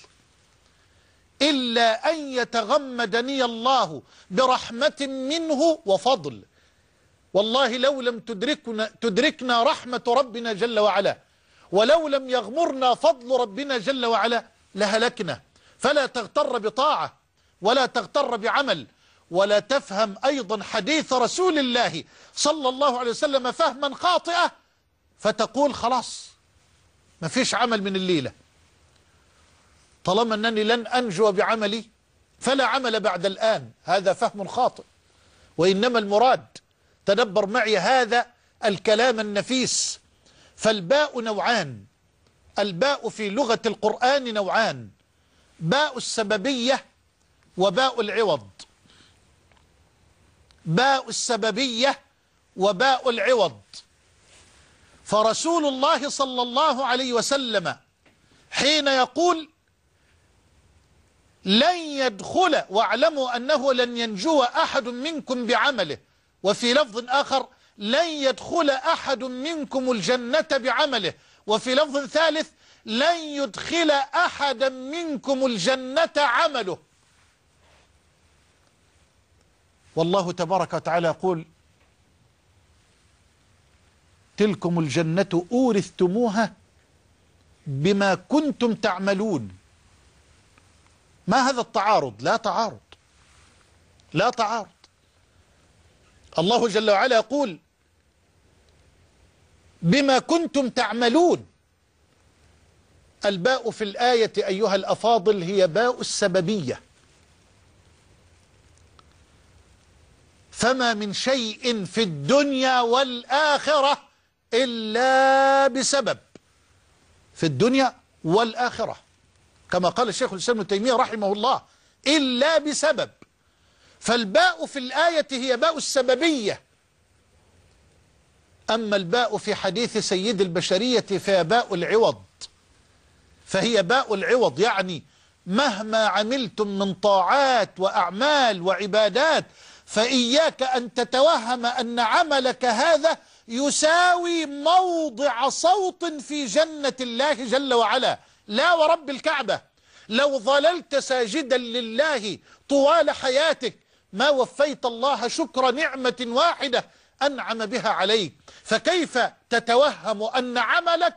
إلا أن يتغمدني الله برحمة منه وفضل. والله لو لم تدركنا رحمة ربنا جل وعلا، ولو لم يغمرنا فضل ربنا جل وعلا، لهلكنا. فلا تغتر بطاعة ولا تغتر بعمل، ولا تفهم أيضا حديث رسول الله صلى الله عليه وسلم فهما خاطئة فتقول خلاص ما فيش عمل من الليلة، طالما أنني لن أنجو بعملي فلا عمل بعد الآن. هذا فهم خاطئ. وإنما المراد، تدبر معي هذا الكلام النفيس، فالباء نوعان. الباء في لغة القرآن نوعان: باء السببية وباء العوض. باء السببية وباء العوض. فرسول الله صلى الله عليه وسلم حين يقول لن يدخل واعلموا أنه لن ينجو أحد منكم بعمله، وفي لفظ آخر لن يدخل أحد منكم الجنة بعمله، وفي لفظ ثالث لن يدخل أحدا منكم الجنة عمله. والله تبارك وتعالى يقول: تلكم الجنة أورثتموها بما كنتم تعملون. ما هذا التعارض؟ لا تعارض، لا تعارض. الله جل وعلا يقول: بما كنتم تعملون. الباء في الآية أيها الأفاضل هي باء السببية. فما من شيء في الدنيا والآخرة إلا بسبب، في الدنيا والآخرة، كما قال الشيخ الإسلام ابن تيمية رحمه الله: إلا بسبب. فالباء في الآية هي باء السببية، أما الباء في حديث سيد البشرية فهي باء العوض، فهي باء العوض، يعني مهما عملتم من طاعات وأعمال وعبادات فإياك أن تتوهم أن عملك هذا يساوي موضع صوت في جنة الله جل وعلا. لا ورب الكعبة، لو ظللت ساجدا لله طوال حياتك ما وفيت الله شكر نعمة واحدة أنعم بها عليك. فكيف تتوهم أن عملك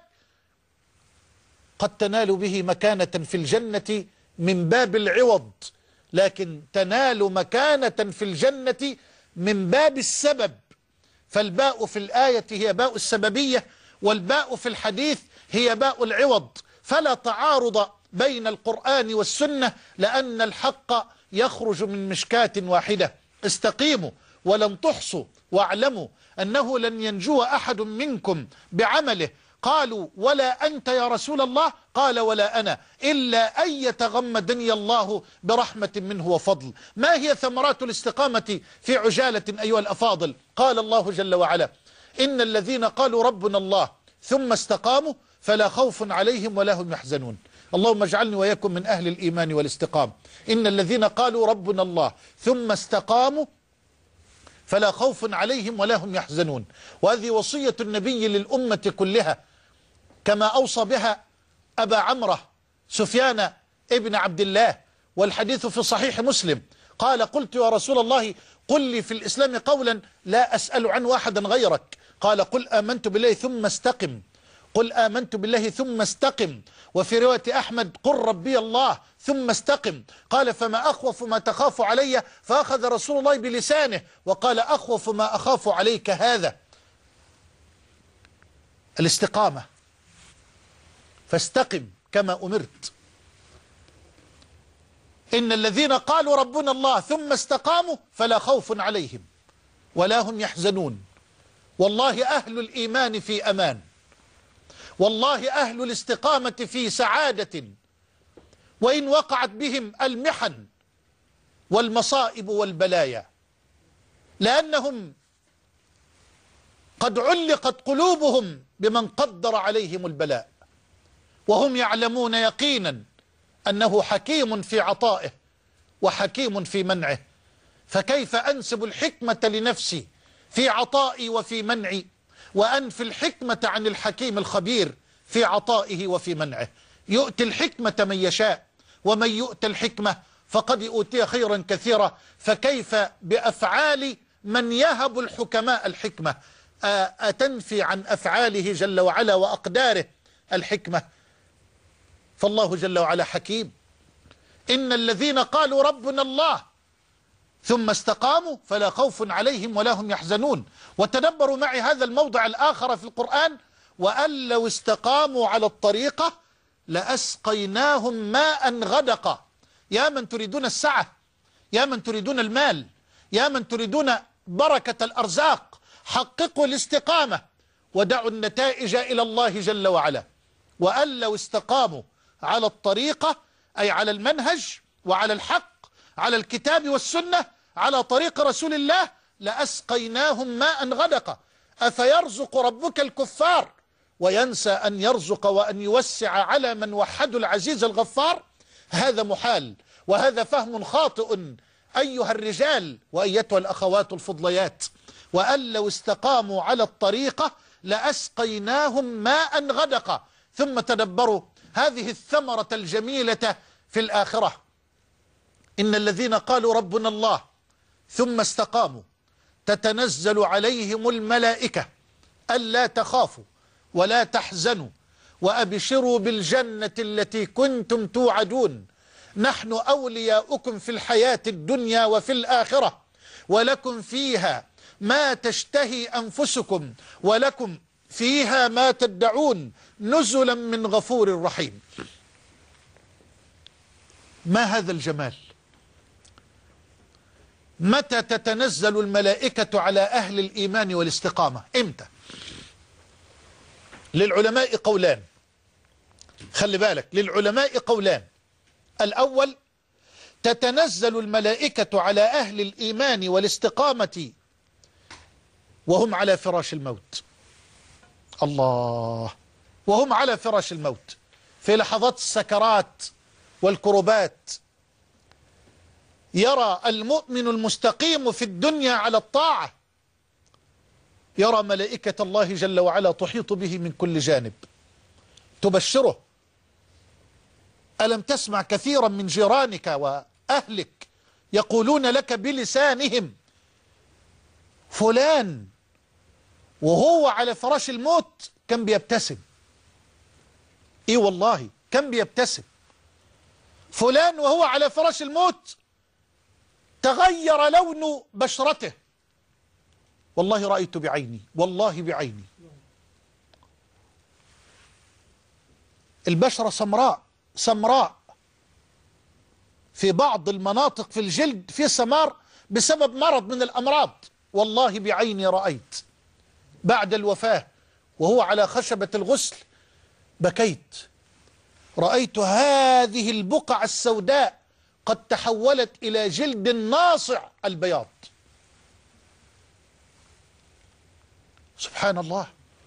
قد تنال به مكانة في الجنة من باب العوض، لكن تنال مكانة في الجنة من باب السبب. فالباء في الآية هي باء السببية، والباء في الحديث هي باء العوض، فلا تعارض بين القرآن والسنة، لأن الحق يخرج من مشكاة واحدة. استقيموا ولن تحصوا، واعلموا أنه لن ينجو أحد منكم بعمله. قالوا ولا أنت يا رسول الله؟ قال ولا أنا، إلا أن يتغمدني الله برحمة منه وفضل. ما هي ثمرات الاستقامة في عجالة أيها الأفاضل؟ قال الله جل وعلا: إن الذين قالوا ربنا الله ثم استقاموا فلا خوف عليهم ولا هم يحزنون. اللهم اجعلني وإياكم من أهل الإيمان والاستقامة. إن الذين قالوا ربنا الله ثم استقاموا فلا خوف عليهم ولا هم يحزنون. وهذه وصية النبي للأمة كلها، كما أوصى بها أبا عمرة سفيان ابن عبد الله، والحديث في صحيح مسلم. قال: قلت يا رسول الله قل لي في الإسلام قولا لا أسأل عنه أحدا غيرك. قال: قل آمنت بالله ثم استقم. قل آمنت بالله ثم استقم. وفي رواية أحمد: قل ربي الله ثم استقم. قال: فما أخوف ما تخاف علي؟ فأخذ رسول الله بلسانه وقال: أخوف ما أخاف عليك هذا، الاستقامة. فاستقم كما أمرت. إن الذين قالوا ربنا الله ثم استقاموا فلا خوف عليهم ولا هم يحزنون. والله أهل الإيمان في أمان، والله أهل الاستقامة في سعادة، وإن وقعت بهم المحن والمصائب والبلايا، لأنهم قد علقت قلوبهم بمن قدر عليهم البلاء، وهم يعلمون يقينا أنه حكيم في عطائه وحكيم في منعه. فكيف أنسب الحكمة لنفسي في عطائي وفي منعي، وأنفي الحكمة عن الحكيم الخبير في عطائه وفي منعه؟ يؤتي الحكمة من يشاء، ومن يؤت الحكمة فقد أوتي خيرا كثيرا. فكيف بأفعال من يهب الحكماء الحكمة؟ أتنفي عن أفعاله جل وعلا وأقداره الحكمة؟ فالله جل وعلا حكيم. إن الذين قالوا ربنا الله ثم استقاموا فلا خوف عليهم ولا هم يحزنون. وتدبروا معي هذا الموضع الآخر في القرآن: وأن لو استقاموا على الطريقة لأسقيناهم ماء غدقا. يا من تريدون السعة، يا من تريدون المال، يا من تريدون بركة الأرزاق، حققوا الاستقامة ودعوا النتائج إلى الله جل وعلا. وأن لو استقاموا على الطريقة، أي على المنهج وعلى الحق، على الكتاب والسنة، على طريق رسول الله، لأسقيناهم ماء غدقا. أفيرزق ربك الكفار وينسى أن يرزق وأن يوسع على من وحدوا العزيز الغفار؟ هذا محال، وهذا فهم خاطئ أيها الرجال وأيتها الأخوات الفضليات. وأن لو استقاموا على الطريقة لأسقيناهم ماء غدقا. ثم تدبروا هذه الثمرة الجميلة في الآخرة: إن الذين قالوا ربنا الله ثم استقاموا تتنزل عليهم الملائكة ألا تخافوا ولا تحزنوا وأبشروا بالجنة التي كنتم توعدون، نحن أولياؤكم في الحياة الدنيا وفي الآخرة، ولكم فيها ما تشتهي أنفسكم ولكم فيها ما تدعون، نزلا من غفور رحيم. ما هذا الجمال! متى تتنزل الملائكة على أهل الإيمان والاستقامة؟ إمتى؟ للعلماء قولان، خلي بالك، للعلماء قولان. الأول: تتنزل الملائكة على أهل الإيمان والاستقامة وهم على فراش الموت. الله، وهم على فراش الموت في لحظات السكرات والكربات، يرى المؤمن المستقيم في الدنيا على الطاعة، يرى ملائكة الله جل وعلا تحيط به من كل جانب تبشره. ألم تسمع كثيرا من جيرانك وأهلك يقولون لك بلسانهم فلان وهو على فراش الموت كان بيبتسم؟ ايه والله كان بيبتسم. فلان وهو على فراش الموت تغير لون بشرته. والله رأيت بعيني، والله بعيني. البشرة سمراء سمراء، في بعض المناطق في الجلد في سمار بسبب مرض من الأمراض. والله بعيني رأيت بعد الوفاة وهو على خشبة الغسل بكيت، رأيت هذه البقع السوداء قد تحولت إلى جلد ناصع البياض. سبحان الله.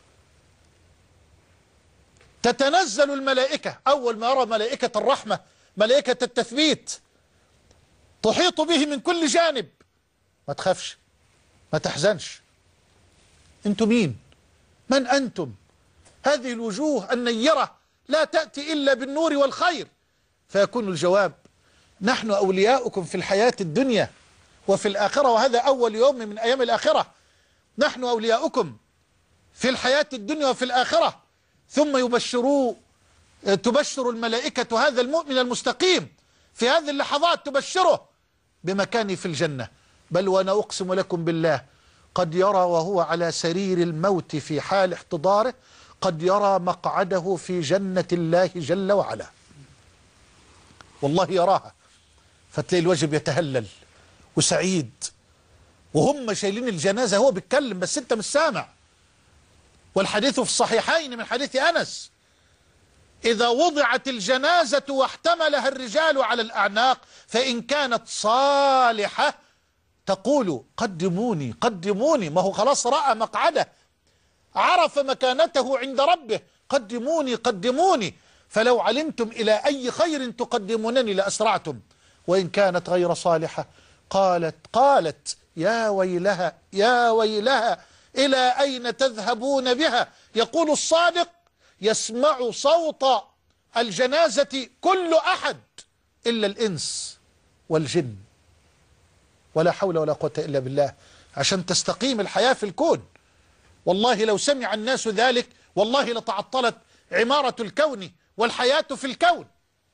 تتنزل الملائكة، أول ما يرى ملائكة الرحمة ملائكة التثبيت تحيط به من كل جانب. ما تخافش، ما تحزنش. أنتم مين؟ من أنتم؟ هذه الوجوه النيرة لا تأتي إلا بالنور والخير. فيكون الجواب: نحن أولياؤكم في الحياة الدنيا وفي الآخرة، وهذا أول يوم من أيام الآخرة. نحن أولياؤكم في الحياة الدنيا وفي الآخرة. ثم تبشر الملائكة هذا المؤمن المستقيم في هذه اللحظات، تبشره بمكانه في الجنة. بل وأنا أقسم لكم بالله قد يرى وهو على سرير الموت في حال احتضاره، قد يرى مقعده في جنة الله جل وعلا. والله يراها، فتلاقي الوجه يتهلل وسعيد، وهم شايلين الجنازة، هو بيتكلم بس انت مش سامع. والحديث في الصحيحين من حديث أنس: إذا وضعت الجنازة واحتملها الرجال على الأعناق فإن كانت صالحة تقول قدموني قدموني. ما هو خلاص رأى مقعده، عرف مكانته عند ربه. قدموني قدموني، فلو علمتم إلى أي خير تقدمونني لأسرعتم. وإن كانت غير صالحة قالت يا ويلها يا ويلها إلى أين تذهبون بها؟ يقول الصادق: يسمع صوت الجنازة كل أحد إلا الإنس والجن. ولا حول ولا قوة إلا بالله، عشان تستقيم الحياة في الكون. والله لو سمع الناس ذلك والله لتعطلت عمارة الكون والحياة في الكون.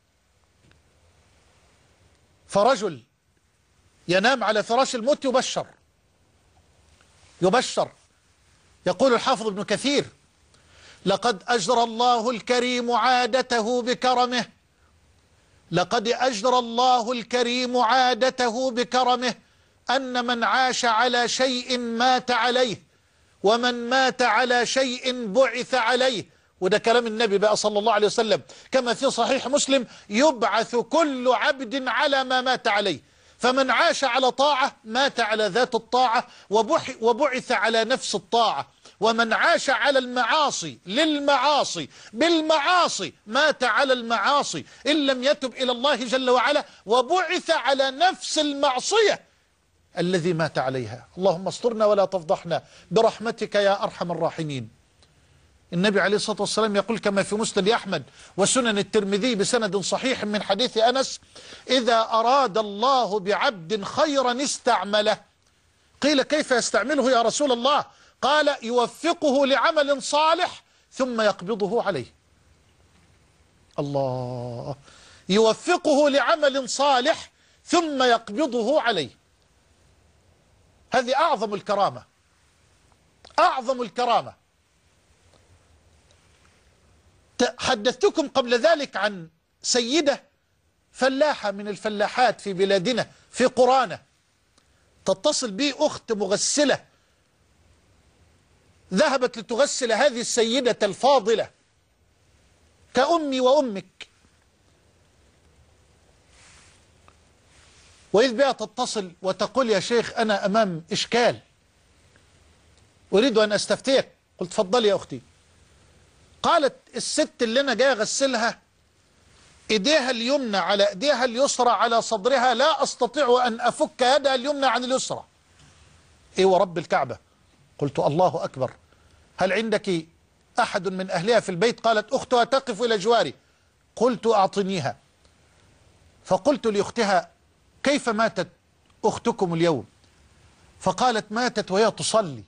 فرجل ينام على فراش الموت يبشر. يقول الحافظ ابن كثير: لقد أجرى الله الكريم عادته بكرمه، لقد أجرى الله الكريم عادته بكرمه أن من عاش على شيء مات عليه، ومن مات على شيء بعث عليه. وده كلام النبي بقى صلى الله عليه وسلم، كما في صحيح مسلم: يبعث كل عبد على ما مات عليه. فمن عاش على طاعة مات على ذات الطاعة وبعث على نفس الطاعة، ومن عاش على المعاصي للمعاصي بالمعاصي مات على المعاصي إن لم يتب إلى الله جل وعلا، وبعث على نفس المعصية الذي مات عليها. اللهم استرنا ولا تفضحنا برحمتك يا أرحم الراحمين. النبي عليه الصلاة والسلام يقول كما في مسند أحمد وسنن الترمذي بسند صحيح من حديث أنس: إذا أراد الله بعبد خيرا استعمله. قيل: كيف يستعمله يا رسول الله؟ قال: يوفقه لعمل صالح ثم يقبضه عليه. الله، يوفقه لعمل صالح ثم يقبضه عليه. هذه أعظم الكرامة، أعظم الكرامة. حدثتكم قبل ذلك عن سيدة فلاحة من الفلاحات في بلادنا في قرانا، تتصل بي أخت مغسلة، ذهبت لتغسل هذه السيدة الفاضلة كأمي وأمك، وإذ بها تتصل وتقول: يا شيخ أنا أمام إشكال أريد أن أستفتيك. قلت: تفضلي يا أختي. قالت الست اللي أنا جاي أغسلها إيديها اليمنى على إيديها اليسرى على صدرها، لا أستطيع أن أفك يدها اليمنى عن اليسرى. إيه ورب الكعبة؟ قلت الله أكبر، هل عندك أحد من أهلها في البيت؟ قالت أختها تقف إلى جواري. قلت أعطنيها. فقلت لأختها كيف ماتت أختكم اليوم؟ فقالت ماتت وهي تصلي.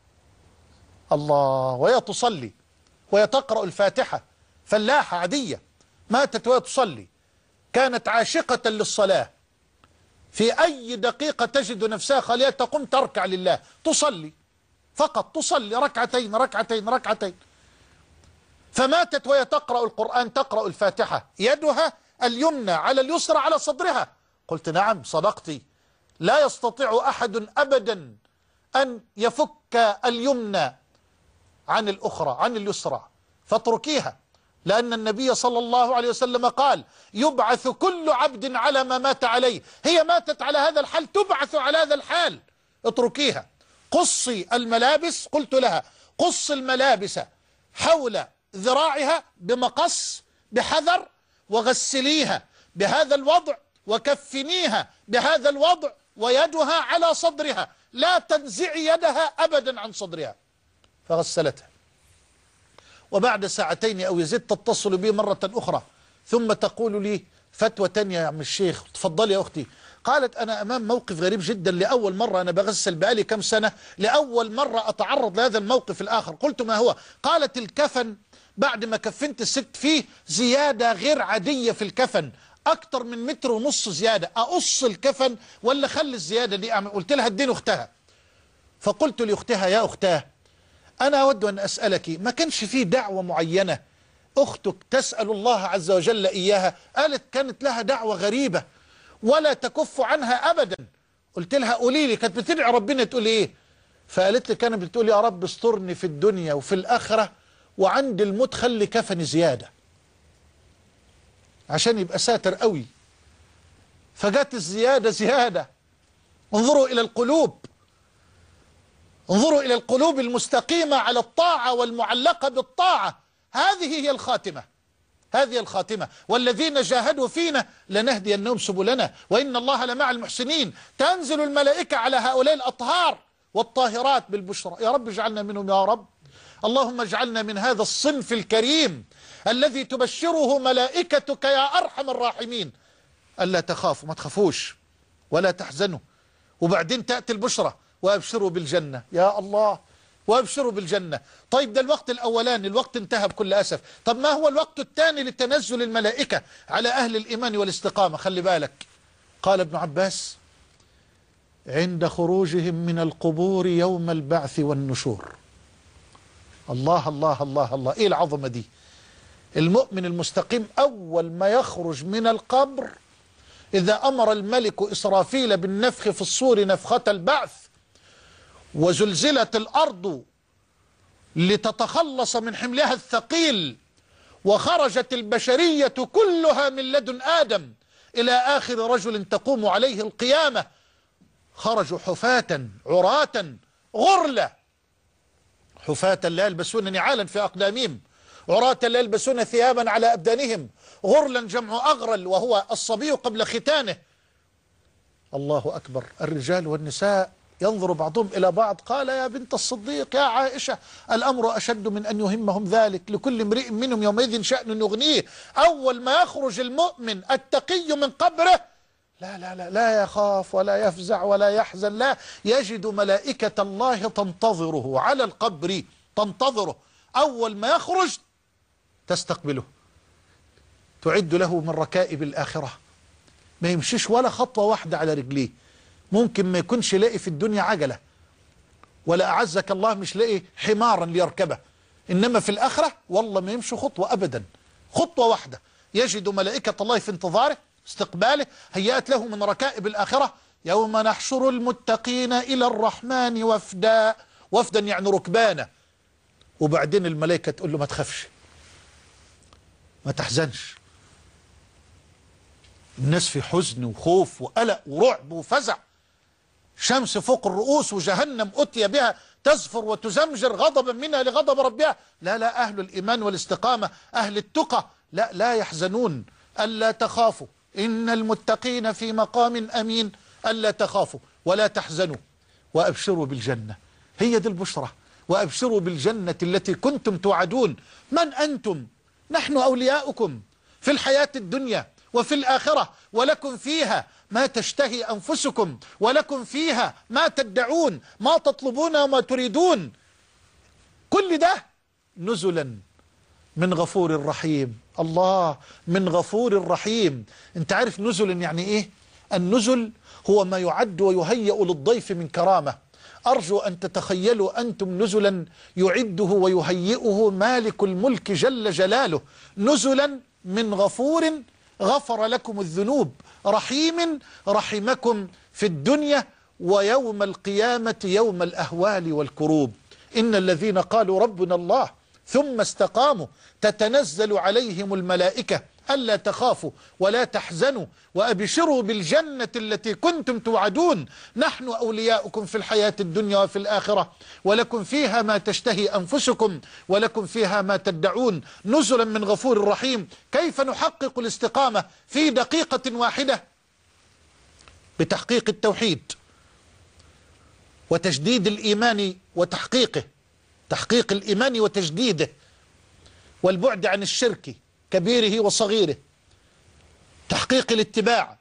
الله، وهي تصلي وهي تقرأ الفاتحة، فلاحة عادية، ماتت وهي تصلي. كانت عاشقة للصلاة، في أي دقيقة تجد نفسها خالية تقوم تركع لله، تصلي فقط، تصلي ركعتين ركعتين ركعتين. فماتت وهي تقرأ القرآن، تقرأ الفاتحة، يدها اليمنى على اليسرى على صدرها. قلت نعم صدقتي، لا يستطيع أحد أبدا أن يفك اليمنى عن الأخرى عن اليسرى، فاتركيها، لأن النبي صلى الله عليه وسلم قال يبعث كل عبد على ما مات عليه. هي ماتت على هذا الحال، تبعث على هذا الحال، اتركيها. قصي الملابس، قلت لها قص الملابس حول ذراعها بمقص بحذر، وغسليها بهذا الوضع، وكفنيها بهذا الوضع، ويدها على صدرها، لا تنزعي يدها أبدا عن صدرها. فغسلتها، وبعد ساعتين أو يزيد تتصل بي مرة أخرى، ثم تقول لي فتوى تانية يا عم الشيخ. تفضلي يا أختي. قالت أنا أمام موقف غريب جدا، لأول مرة، أنا بغسل بقالي كم سنة، لأول مرة أتعرض لهذا الموقف الآخر. قلت ما هو؟ قالت الكفن بعد ما كفنت الست فيه زيادة غير عادية في الكفن، أكتر من 1.5 متر زيادة. أقص الكفن ولا خلي الزيادة دي أعمل؟ قلت لها اديني أختها. فقلت لأختها يا أختاه، أنا أود أن أسألك، ما كانش فيه دعوة معينة أختك تسأل الله عز وجل إياها؟ قالت كانت لها دعوة غريبة ولا تكف عنها أبدا. قلت لها قولي لي، كانت بتدعي ربنا تقول إيه؟ فقالت لي كانت بتقول يا رب استرني في الدنيا وفي الآخرة، وعند الموت خلي كفني زيادة عشان يبقى ساتر قوي. فجات الزيادة زيادة. انظروا إلى القلوب، انظروا إلى القلوب المستقيمة على الطاعة والمعلقة بالطاعة. هذه هي الخاتمة، هذه الخاتمة. والذين جاهدوا فينا لنهدينهم سبلنا وإن الله لمع المحسنين. تنزل الملائكة على هؤلاء الأطهار والطاهرات بالبشرى. يا رب اجعلنا منهم يا رب. اللهم اجعلنا من هذا الصنف الكريم الذي تبشره ملائكتك يا أرحم الراحمين. ألا تخافوا، ما تخافوش ولا تحزنوا، وبعدين تأتي البشرى وأبشروا بالجنة. يا الله، وأبشروا بالجنة. طيب ده الوقت الأولاني، الوقت انتهى بكل أسف. طب ما هو الوقت الثاني لتنزل الملائكة على أهل الإيمان والاستقامة؟ خلي بالك، قال ابن عباس عند خروجهم من القبور يوم البعث والنشور. الله الله الله الله، إيه العظمة دي! المؤمن المستقيم أول ما يخرج من القبر، إذا أمر الملك إسرافيل بالنفخ في الصور نفخة البعث، وزلزلت الأرض لتتخلص من حملها الثقيل، وخرجت البشرية كلها من لدن آدم إلى آخر رجل تقوم عليه القيامة، خرجوا حفاة عراة غرلة، حفاة لا يلبسون نعالا في أقدامهم، عراة لا يلبسون ثيابا على أبدانهم، غرلا جمع أغرل وهو الصبي قبل ختانه. الله أكبر. الرجال والنساء ينظر بعضهم إلى بعض. قال يا بنت الصديق يا عائشة الأمر أشد من أن يهمهم ذلك، لكل امرئ منهم يومئذ شأن يغنيه. أول ما يخرج المؤمن التقي من قبره لا لا لا لا يخاف ولا يفزع ولا يحزن، لا، يجد ملائكة الله تنتظره على القبر، تنتظره. أول ما يخرج تستقبله، تعد له من ركائب الآخرة. ما يمشيش ولا خطوة واحدة على رجليه، ممكن ما يكونش لاقي في الدنيا عجلة، ولا أعزك الله مش لاقي حمارا ليركبه، إنما في الآخرة والله ما يمشي خطوة أبدا، خطوة واحدة. يجد ملائكة الله في انتظاره استقباله، هيأت له من ركائب الآخرة يوم نحشر المتقين إلى الرحمن وفدا. وفدا يعني ركبانا. وبعدين الملائكة تقول له ما تخافش، ما تحزنش. الناس في حزن وخوف وقلق ورعب وفزع، شمس فوق الرؤوس وجهنم أتي بها تزفر وتزمجر غضبا منها لغضب ربها. لا لا، أهل الإيمان والاستقامة أهل التقى لا يحزنون. ألا تخافوا إن المتقين في مقام أمين. ألا تخافوا ولا تحزنوا وأبشروا بالجنة. هي دي البشرة، وأبشروا بالجنة التي كنتم توعدون. من أنتم؟ نحن أولياؤكم في الحياة الدنيا وفي الآخرة، ولكم فيها ما تشتهي أنفسكم، ولكم فيها ما تدعون، ما تطلبون وما تريدون. كل ده نزلا من غفور رحيم. الله، من غفور رحيم. انت عارف نزلا يعني ايه؟ النزل هو ما يعد ويهيأ للضيف من كرامة. أرجو أن تتخيلوا أنتم نزلا يعده ويهيئه مالك الملك جل جلاله، نزلا من غفور غفر لكم الذنوب، رحيم رحمكم في الدنيا ويوم القيامة يوم الأهوال والكروب. إن الذين قالوا ربنا الله ثم استقاموا تتنزل عليهم الملائكة ألا تخافوا ولا تحزنوا وأبشروا بالجنة التي كنتم توعدون. نحن أولياؤكم في الحياة الدنيا وفي الآخرة، ولكم فيها ما تشتهي أنفسكم، ولكم فيها ما تدعون. نزلا من غفور رحيم. كيف نحقق الاستقامة في دقيقة واحدة؟ بتحقيق التوحيد وتجديد الإيمان وتحقيقه، تحقيق الإيمان وتجديده، والبعد عن الشرك كبيره وصغيره، تحقيق الاتباع،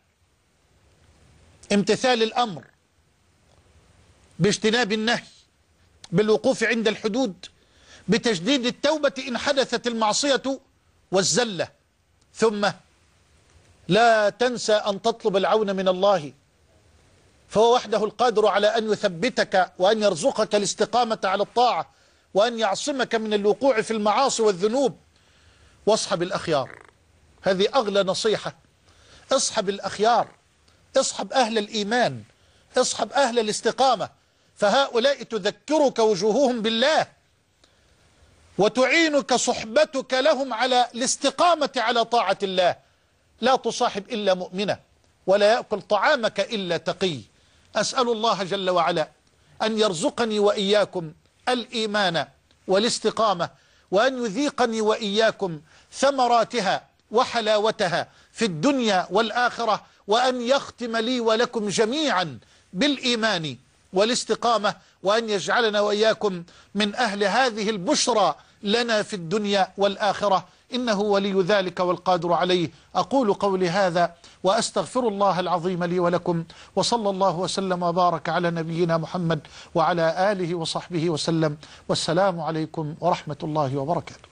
امتثال الأمر باجتناب النهي، بالوقوف عند الحدود، بتجديد التوبة إن حدثت المعصية والزلة. ثم لا تنسى أن تطلب العون من الله، فهو وحده القادر على أن يثبتك وأن يرزقك الاستقامة على الطاعة وأن يعصمك من الوقوع في المعاصي والذنوب. واصحب الأخيار، هذه أغلى نصيحة. اصحب الأخيار، اصحب أهل الإيمان، اصحب أهل الاستقامة، فهؤلاء تذكرك وجوههم بالله وتعينك صحبتك لهم على الاستقامة على طاعة الله. لا تصاحب إلا مؤمنة، ولا يأكل طعامك إلا تقي. أسأل الله جل وعلا أن يرزقني وإياكم الإيمان والاستقامة، وأن يذيقني وإياكم ثمراتها وحلاوتها في الدنيا والآخرة، وأن يختم لي ولكم جميعا بالإيمان والاستقامة، وأن يجعلنا وإياكم من أهل هذه البشرى لنا في الدنيا والآخرة، إنه ولي ذلك والقادر عليه. أقول قولي هذا وأستغفر الله العظيم لي ولكم، وصلى الله وسلم وبارك على نبينا محمد وعلى آله وصحبه وسلم، والسلام عليكم ورحمة الله وبركاته.